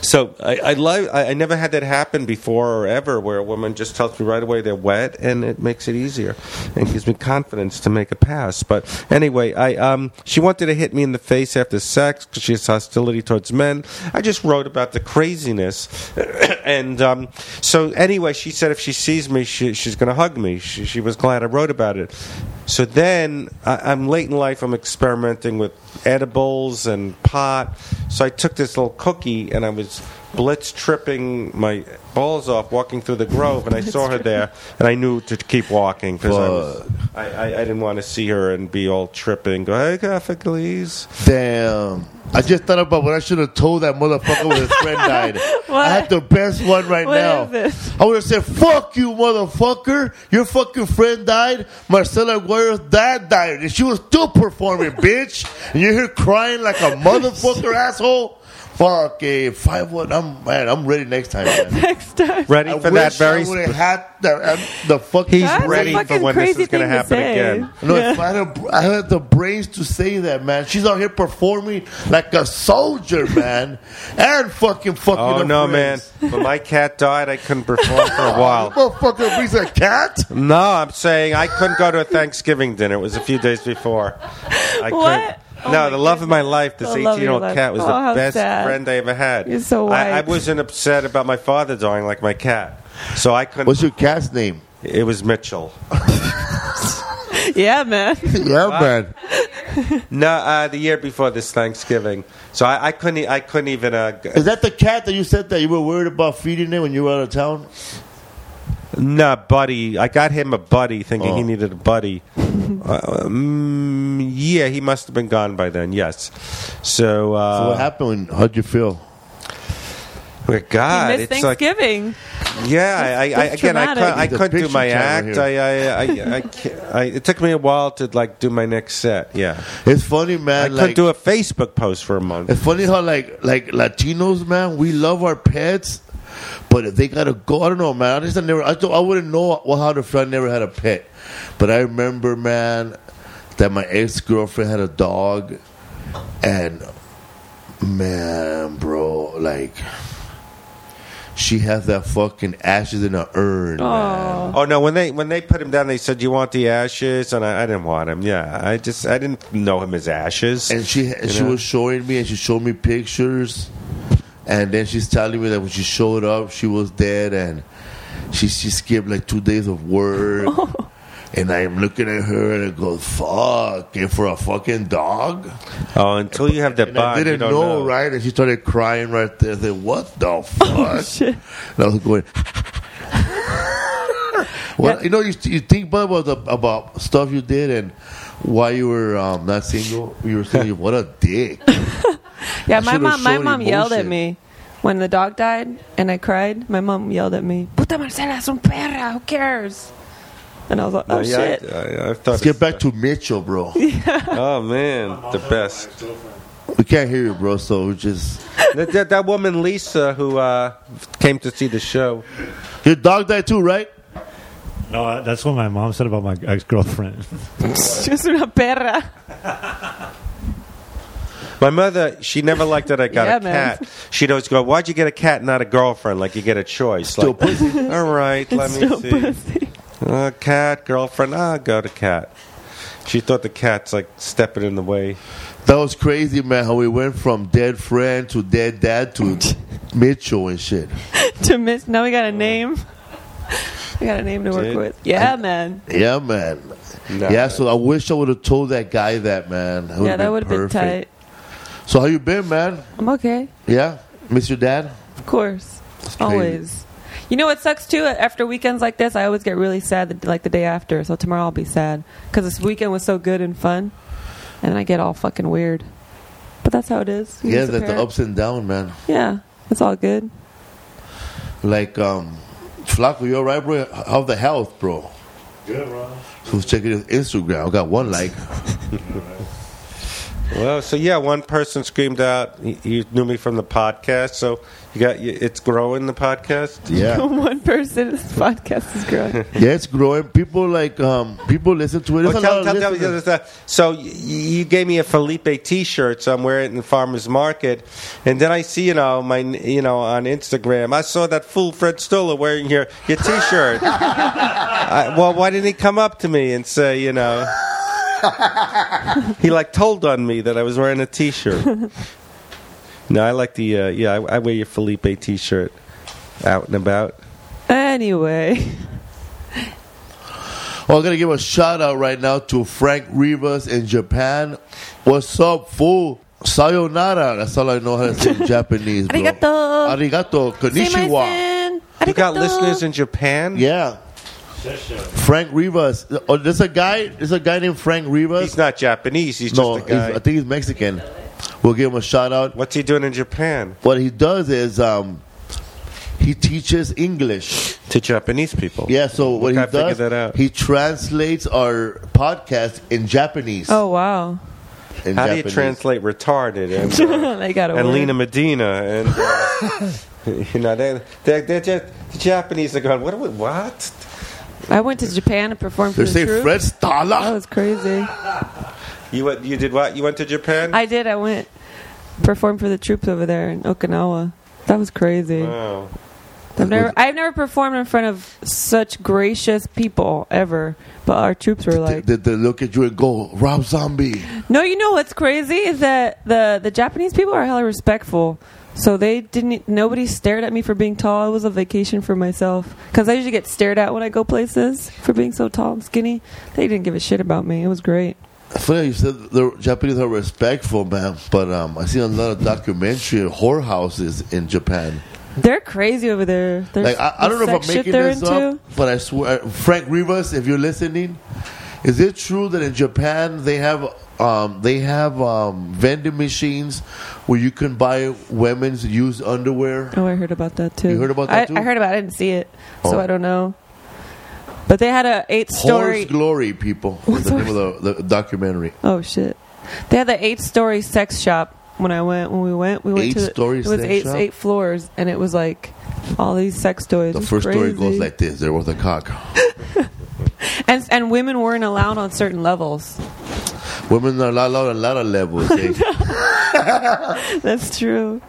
So I, I love. I, I never had that happen before or ever, where a woman just tells me right away they're wet, and it makes it easier and gives me confidence to make a pass. But anyway, I um, she wanted to hit me in the face after sex because she has hostility towards men. I just wrote about the craziness, and um, so anyway, she said if she sees me, she, she's going to hug me. She, she was glad I wrote about it. So then I, I'm late in life. I'm experimenting with edibles and pot. So I took this little cookie and I was blitz tripping my balls off walking through the grove, and I saw her there, and I knew to keep walking because I, was, I, I, I didn't want to see her and be all tripping. Go, hey, Catholics. Damn. I just thought about what I should have told that motherfucker when his friend died. I had the best one right What now. is this? I would have said, fuck you, motherfucker. Your fucking friend died. Marcela Aguirre's dad died. And she was still performing, bitch. And you're here crying like a motherfucker, asshole. Fuck, eh, five one. I'm man. I'm ready next time. Man. Next time. Ready I for wish that very. I would have had the, uh, the fucking. He's That's a ready for fucking when this crazy is going to thing to happen say. again. No, Yeah. if I had, a, I had the brains to say that, man. She's out here performing like a soldier, man, and fucking fucking. Oh her no, man! friends. When my cat died, I couldn't perform for a while. Motherfucker brings a cat. No, I'm saying I couldn't go to a Thanksgiving dinner. It was a few days before. I What? couldn't. Oh no, my the love of my life, this The love of your eighteen-year-old life. cat, was Oh, the how best sad. friend I ever had. You're so I, I white. wasn't upset about my father dying like my cat, so I couldn't. What's your cat's name? It was Mitchell. Yeah, man. Yeah, man. No, uh, the year before this Thanksgiving. So I, I couldn't. e- I couldn't even. Uh, g- Is that the cat that you said that you were worried about feeding it when you were out of town? no, buddy. I got him a buddy, thinking he Oh. needed a buddy. uh, um, yeah, he must have been gone by then. Yes. So. Uh, So what happened? When, how'd you feel? well, You God, missed it's like. Thanksgiving. Yeah, I, I, I that's again, I couldn't, traumatic. I The couldn't do picture my camera act. here. I, I, I, I, can't- I, it took me a while to like do my next set. Yeah, It's funny, I man. couldn't like, do a Facebook post for a month. It's funny how like like Latinos, man, we love our pets, but if they gotta go, I don't know, man. I just I never, I, don't, I wouldn't know well, how to feel. I never had a pet, but I remember, man, that my ex girlfriend had a dog, and man, bro, like she had that fucking ashes in an urn, man. Oh no! When they when they put him down, they said, "You want the ashes?" And I, I didn't want him. Yeah, I just I didn't know him as ashes. And she You she know? was showing me, and she showed me pictures, and then she's telling me that when she showed up, she was dead, and she she skipped like two days of work. And I'm looking at her, and I go, "Fuck!" And for a fucking dog. Oh, until you have the And bond, I you didn't don't know, know, right? And she started crying right there. I said, "What the fuck?" Shit. And I was going. Well, you know, you, you think about the, about stuff you did and why you were um, not single. You were single. What a dick. Yeah, I my should've mom. My showed mom yelled at emotion. me when the dog died, and I cried. My mom yelled at me, "Puta Marcela, es un perra. Who cares?" And I was like, "Oh, Oh, yeah, shit." I, I, I thought Let's get back to Mitchell, bro. Oh man, the best. We can't hear you, bro. So we just that, that, that woman Lisa who uh, came to see the show. your dog died too, right? No, uh, that's what my mom said about my ex-girlfriend. Es una perra. My mother, she never liked that I got Yeah, a man. cat. She'd always go, "Why'd you get a cat, not a girlfriend? Like you get a choice." Still Like, pussy. all right, let me Still see. pussy. Uh, cat, girlfriend, ah, go to cat. She thought the cat's like stepping in the way. That was crazy, man. How we went from dead friend to dead dad to Mitchell and shit. To miss. Now we got a name. We got a name to work Dude. with. Yeah, man. Yeah, man. Nah. Yeah, so I wish I would have told that guy that, man. It Yeah, that would have been tight. So how you been, man? I'm okay. Yeah, miss your dad? Of course. crazy. Always. You know what sucks too? After weekends like this, I always get really sad the, like the day after. So tomorrow I'll be sad because this weekend was so good and fun, and I get all fucking weird. But that's how it is. You Yeah, just a that the parent. ups and downs, man. Yeah, it's all good. Like, um, Flaco, you all right, bro? How's the health, bro? Good, bro. Who's checking his Instagram? I got one like. Well, so yeah, one person screamed out. You you knew me from the podcast, so you got you, it's growing the podcast. Yeah. One person's podcast is growing. Yeah, it's growing. People like um, people listen to it. There's Oh, a tell- lot of tell- tell- listeners. tell- tell- So y- you gave me a Felipe T-shirt somewhere in the farmers market, and then I see you know my you know on Instagram. I saw that fool Fred Stoller wearing your your T-shirt. I, well, why didn't he come up to me and say you know? He like told on me that I was wearing a T-shirt. No, I like the uh, yeah. I, I wear your Felipe T-shirt out and about. Anyway, Well, I'm gonna give a shout out right now to Frank Rivas in Japan. What's up, fool? Sayonara. That's all I know how to say in Japanese, bro. Arigato. Arigato. Konnichiwa. You got listeners in Japan? Yeah. Frank Rivas. Oh, there's a guy. There's a guy named Frank Rivas. He's not Japanese. He's no, just a guy. he's- I think he's Mexican. We'll give him a shout out. What's he doing in Japan? What he does is um, he teaches English. To Japanese people. Yeah, so what Look, he I figured does, that out. he translates our podcast in Japanese. oh wow, In How do you Japanese. translate retarded and, uh, they got a and word. Lena Medina and uh, you know they they they're just the Japanese are going what are we, what I went to Japan and performed for They the say troops. Fred That Stala. was crazy. you went you did what you went to Japan? I did. I went performed for the troops over there in Okinawa. That was crazy. Wow. I've never, I've never performed in front of such gracious people ever. But our troops were like, Did they look at you and go, Rob Zombie? no, you know what's crazy is that the the Japanese people are hella respectful. So they didn't. Nobody stared at me for being tall. It was a vacation for myself because I usually get stared at when I go places for being so tall and skinny. They didn't give a shit about me. It was great. Funny you said the Japanese are respectful, man. But um, I see a lot of documentary whorehouses in Japan. They're crazy over there. There's Like I, I don't know the if I'm sex shit making they're this into. up, but I swear, Frank Rivas, if you're listening, is it true that in Japan they have um, they have um, vending machines where you can buy women's used underwear? Oh, I heard about that too. You heard about that I, too? I heard about it. I didn't see it, so Oh. I don't know. But they had a eight story. Horse Glory, people. Was the name of the, the documentary. Oh shit! They had the eight story sex shop when I went. When we went, we went to the, Eight-story it was sex eight shop? eight floors, and it was like all these sex toys. The It was first story crazy. goes like this: there was a cock. and and women weren't allowed on certain levels. Women are allowed on a lot of levels. Eh? That's true.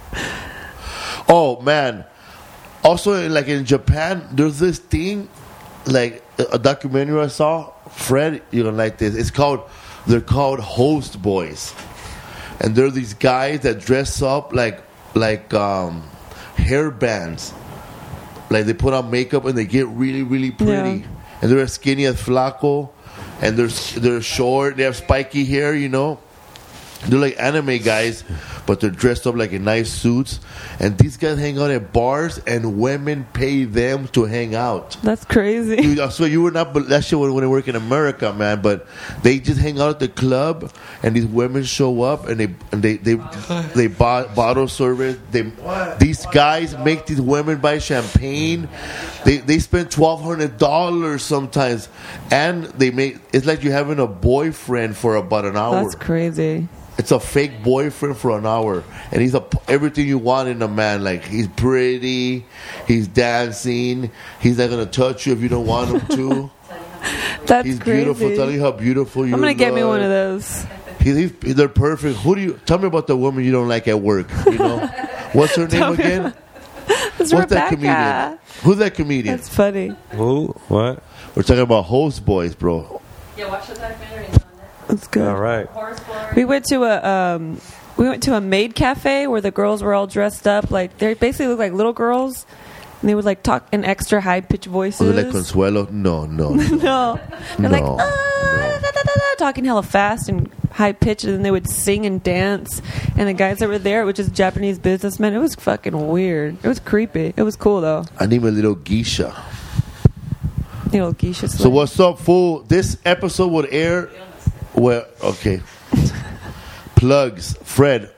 Oh man! Also, like in Japan, there's this thing, like a a documentary I saw. Fred, you don't like this. It's called. They're called host boys, and they're these guys that dress up like like um, hair bands. Like they put on makeup and they get really really pretty, Yeah. and they're as skinny as Flaco, and they're they're short. They have spiky hair, you know. They're like anime guys, but they're dressed up like in nice suits. And these guys hang out at bars, and women pay them to hang out. That's crazy. Dude, I swear you were not. That shit when they work in America, man. But they just hang out at the club, and these women show up, and they and they they they buy bottle service. They these guys make these women buy champagne. They they spend twelve hundred dollars sometimes, and they make it's like you're having a boyfriend for about an hour. That's crazy. It's a fake boyfriend for an hour, and he's a, everything you want in a man. Like he's pretty, he's dancing, he's not gonna touch you if you don't want him to. That's He's crazy. beautiful. Tell you how beautiful you. I'm gonna get me look. one of those. He, he's, they're perfect. Who do you tell me about the woman you don't like at work? You know, what's her name Tell me again? It's What's that Rebecca. comedian? Who's that comedian? That's funny. Who? What? We're talking about host boys, bro. Yeah, watch the documentary. It's on Netflix. That's good. All right. Horror story. We went to a um, we went to a maid cafe where the girls were all dressed up like they basically look like little girls, and they would like talk in extra high pitched voices. Was it like Consuelo? No, no. no, they're like No, ah, no. da, da, da, da, talking hella fast and high pitched, and then they would sing and dance. And the guys that were there were just Japanese businessmen. It was fucking weird. It was creepy. It was cool though. I need my little geisha. You know, geisha. So what's up, fool? This episode would air. Well, okay. Plugs, Fred.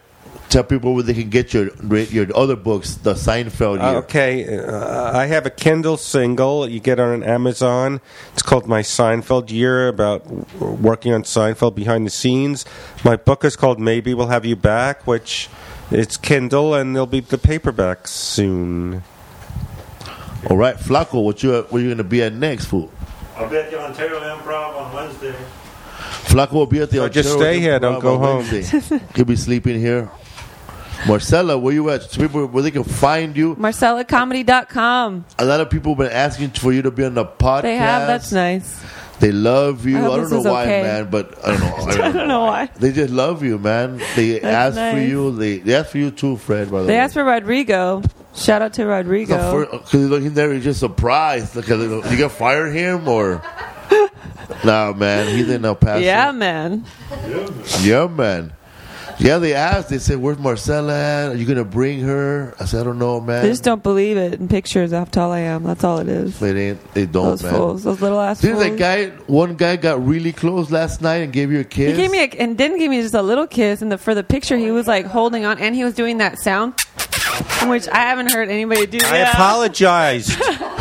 tell people where they can get your your other books, the Seinfeld year. Uh, okay, uh, I have a Kindle single you get on Amazon. It's called My Seinfeld Year, about working on Seinfeld behind the scenes. My book is called Maybe We'll Have You Back, which it's Kindle, and there'll be the paperbacks soon. All right, Flaco, what you where you gonna be at next, fool? I'll be at the Ontario Improv on Wednesday. Flaco will be at the So just Ontario stay here, Improv don't go on home. Wednesday. He'll be sleeping here. Marcella, where you at? So people where they can find you. Marcella Comedy dot com. A lot of people have been asking for you to be on the podcast. They have. That's nice. They love you. I I, hope don't this know is why, okay. man, but I don't know. I don't, I don't know why. They just love you, man. They That's ask for nice. you. They, they ask for you too, Fred. By the They way. asked for Rodrigo. Shout out to Rodrigo. Because he's there, he's just surprised. Because you got fired him or? Nah, man, he's in El Paso. Yeah, man. Yeah, man. Yeah, they asked. They said, "Where's Marcella at? Are you gonna bring her?" I said, "I don't know, man." They just don't believe it in pictures of how tall I am. That's all it is. They ain't. They don't, Those man. fools. Those little ass Didn't fools. that guy? One guy got really close last night and gave you a kiss. He gave me a, and didn't give me just a little kiss. And the, for the picture, he was like holding on, and he was doing that sound, which I haven't heard anybody do. I Yeah. apologized.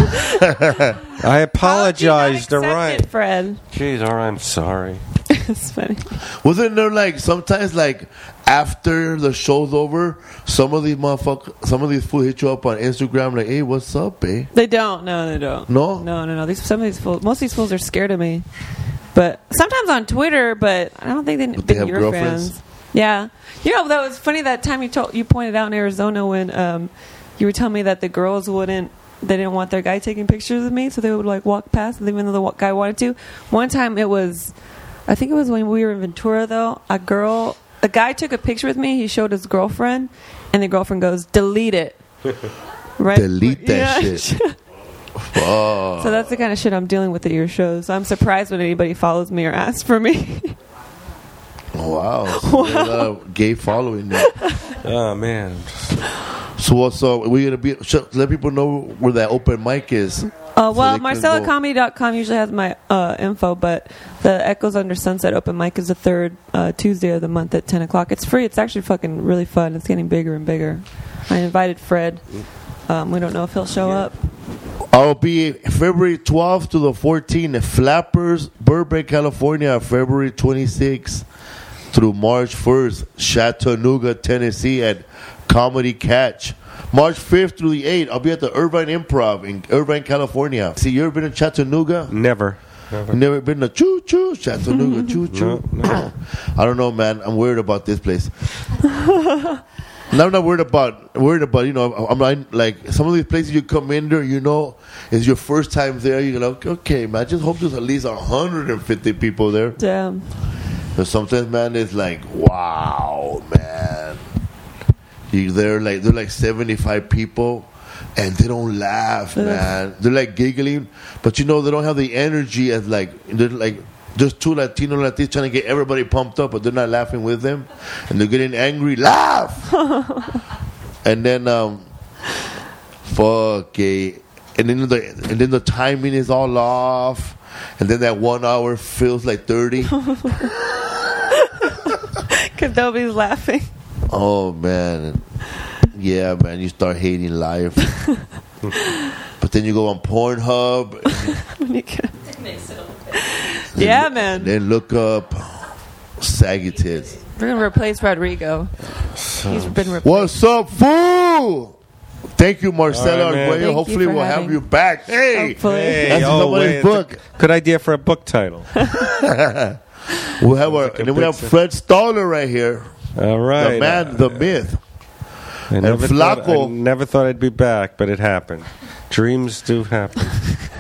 I How apologized, did you all not right. accept it, Fred. Jeez, all right, I'm sorry. It's funny. Wasn't there like sometimes like after the show's over, some of these motherfuckers, some of these fools hit you up on Instagram like, "Hey, what's up, eh?" They don't. No, they don't. No? no, no, no. These some of these fools. Most of these fools are scared of me. But sometimes on Twitter. But I don't think they, But they they're have your girlfriends? fans. Yeah, you know that was funny that time you told you pointed out in Arizona when um, you were telling me that the girls wouldn't. They didn't want their guy taking pictures of me, so they would like walk past, even though the wa- guy wanted to. One time it was, I think it was when we were in Ventura. Though a girl, a guy took a picture with me. He showed his girlfriend, and the girlfriend goes, "Delete it." Right? Delete that Yeah. shit. Oh. So that's the kind of shit I'm dealing with at your shows. So I'm surprised when anybody follows me or asks for me. Wow. So there's a lot of gay following there. Oh, man. So what's up? We're gonna be sh- let people know where that open mic is. Uh, So well, they can Marcella go- Comedy dot com usually has my uh, info, but the Echoes Under Sunset open mic is the third uh, Tuesday of the month at ten o'clock. It's free. It's actually fucking really fun. It's getting bigger and bigger. I invited Fred. Um, we don't know if he'll show up. I'll be February twelfth to the fourteenth. Flappers, Burbank, California. February twenty-sixth through March first. Chattanooga, Tennessee at Comedy Catch. March fifth through the eighth, I'll be at the Irvine Improv in Irvine, California. See, you ever been to Chattanooga? Never. You never been to Choo Choo? Chattanooga, Choo Choo? No, no. I don't know, man. I'm worried about this place. And I'm not worried about, worried about, you know, I'm not, like, some of these places you come in there, you know, it's your first time there. You're like, okay, man, I just hope there's at least one hundred fifty people there. Damn. But sometimes, man, it's like, wow, man. You there, like, they're like seventy-five people, and they don't laugh, man. They're like giggling, but you know, they don't have the energy as like, they're like, there's two Latino Latinos trying to get everybody pumped up, but they're not laughing with them, and they're getting angry. Laugh! And then, um, fuck it. And then the and then the timing is all off, and then that one hour feels like thirty. Because nobody's laughing. Oh man, yeah, man, you start hating life. But then you go on Pornhub, When you get- It makes it a little bit. yeah, man. then look up saggy tits. We're going to replace Rodrigo. He's been replaced. What's up, fool? Thank you, Marcelo All right, man. Arguello. Thank you Hopefully, for we'll have having- you back. Hey, Hopefully. Hey, That's oh, somebody's wait, it's a book. good idea for a book title. we'll have our, like a and then we have picture. Fred Stoller right here, All right. the man, the myth. I never, thought, I Flaco. never thought I'd be back, but it happened. Dreams do happen.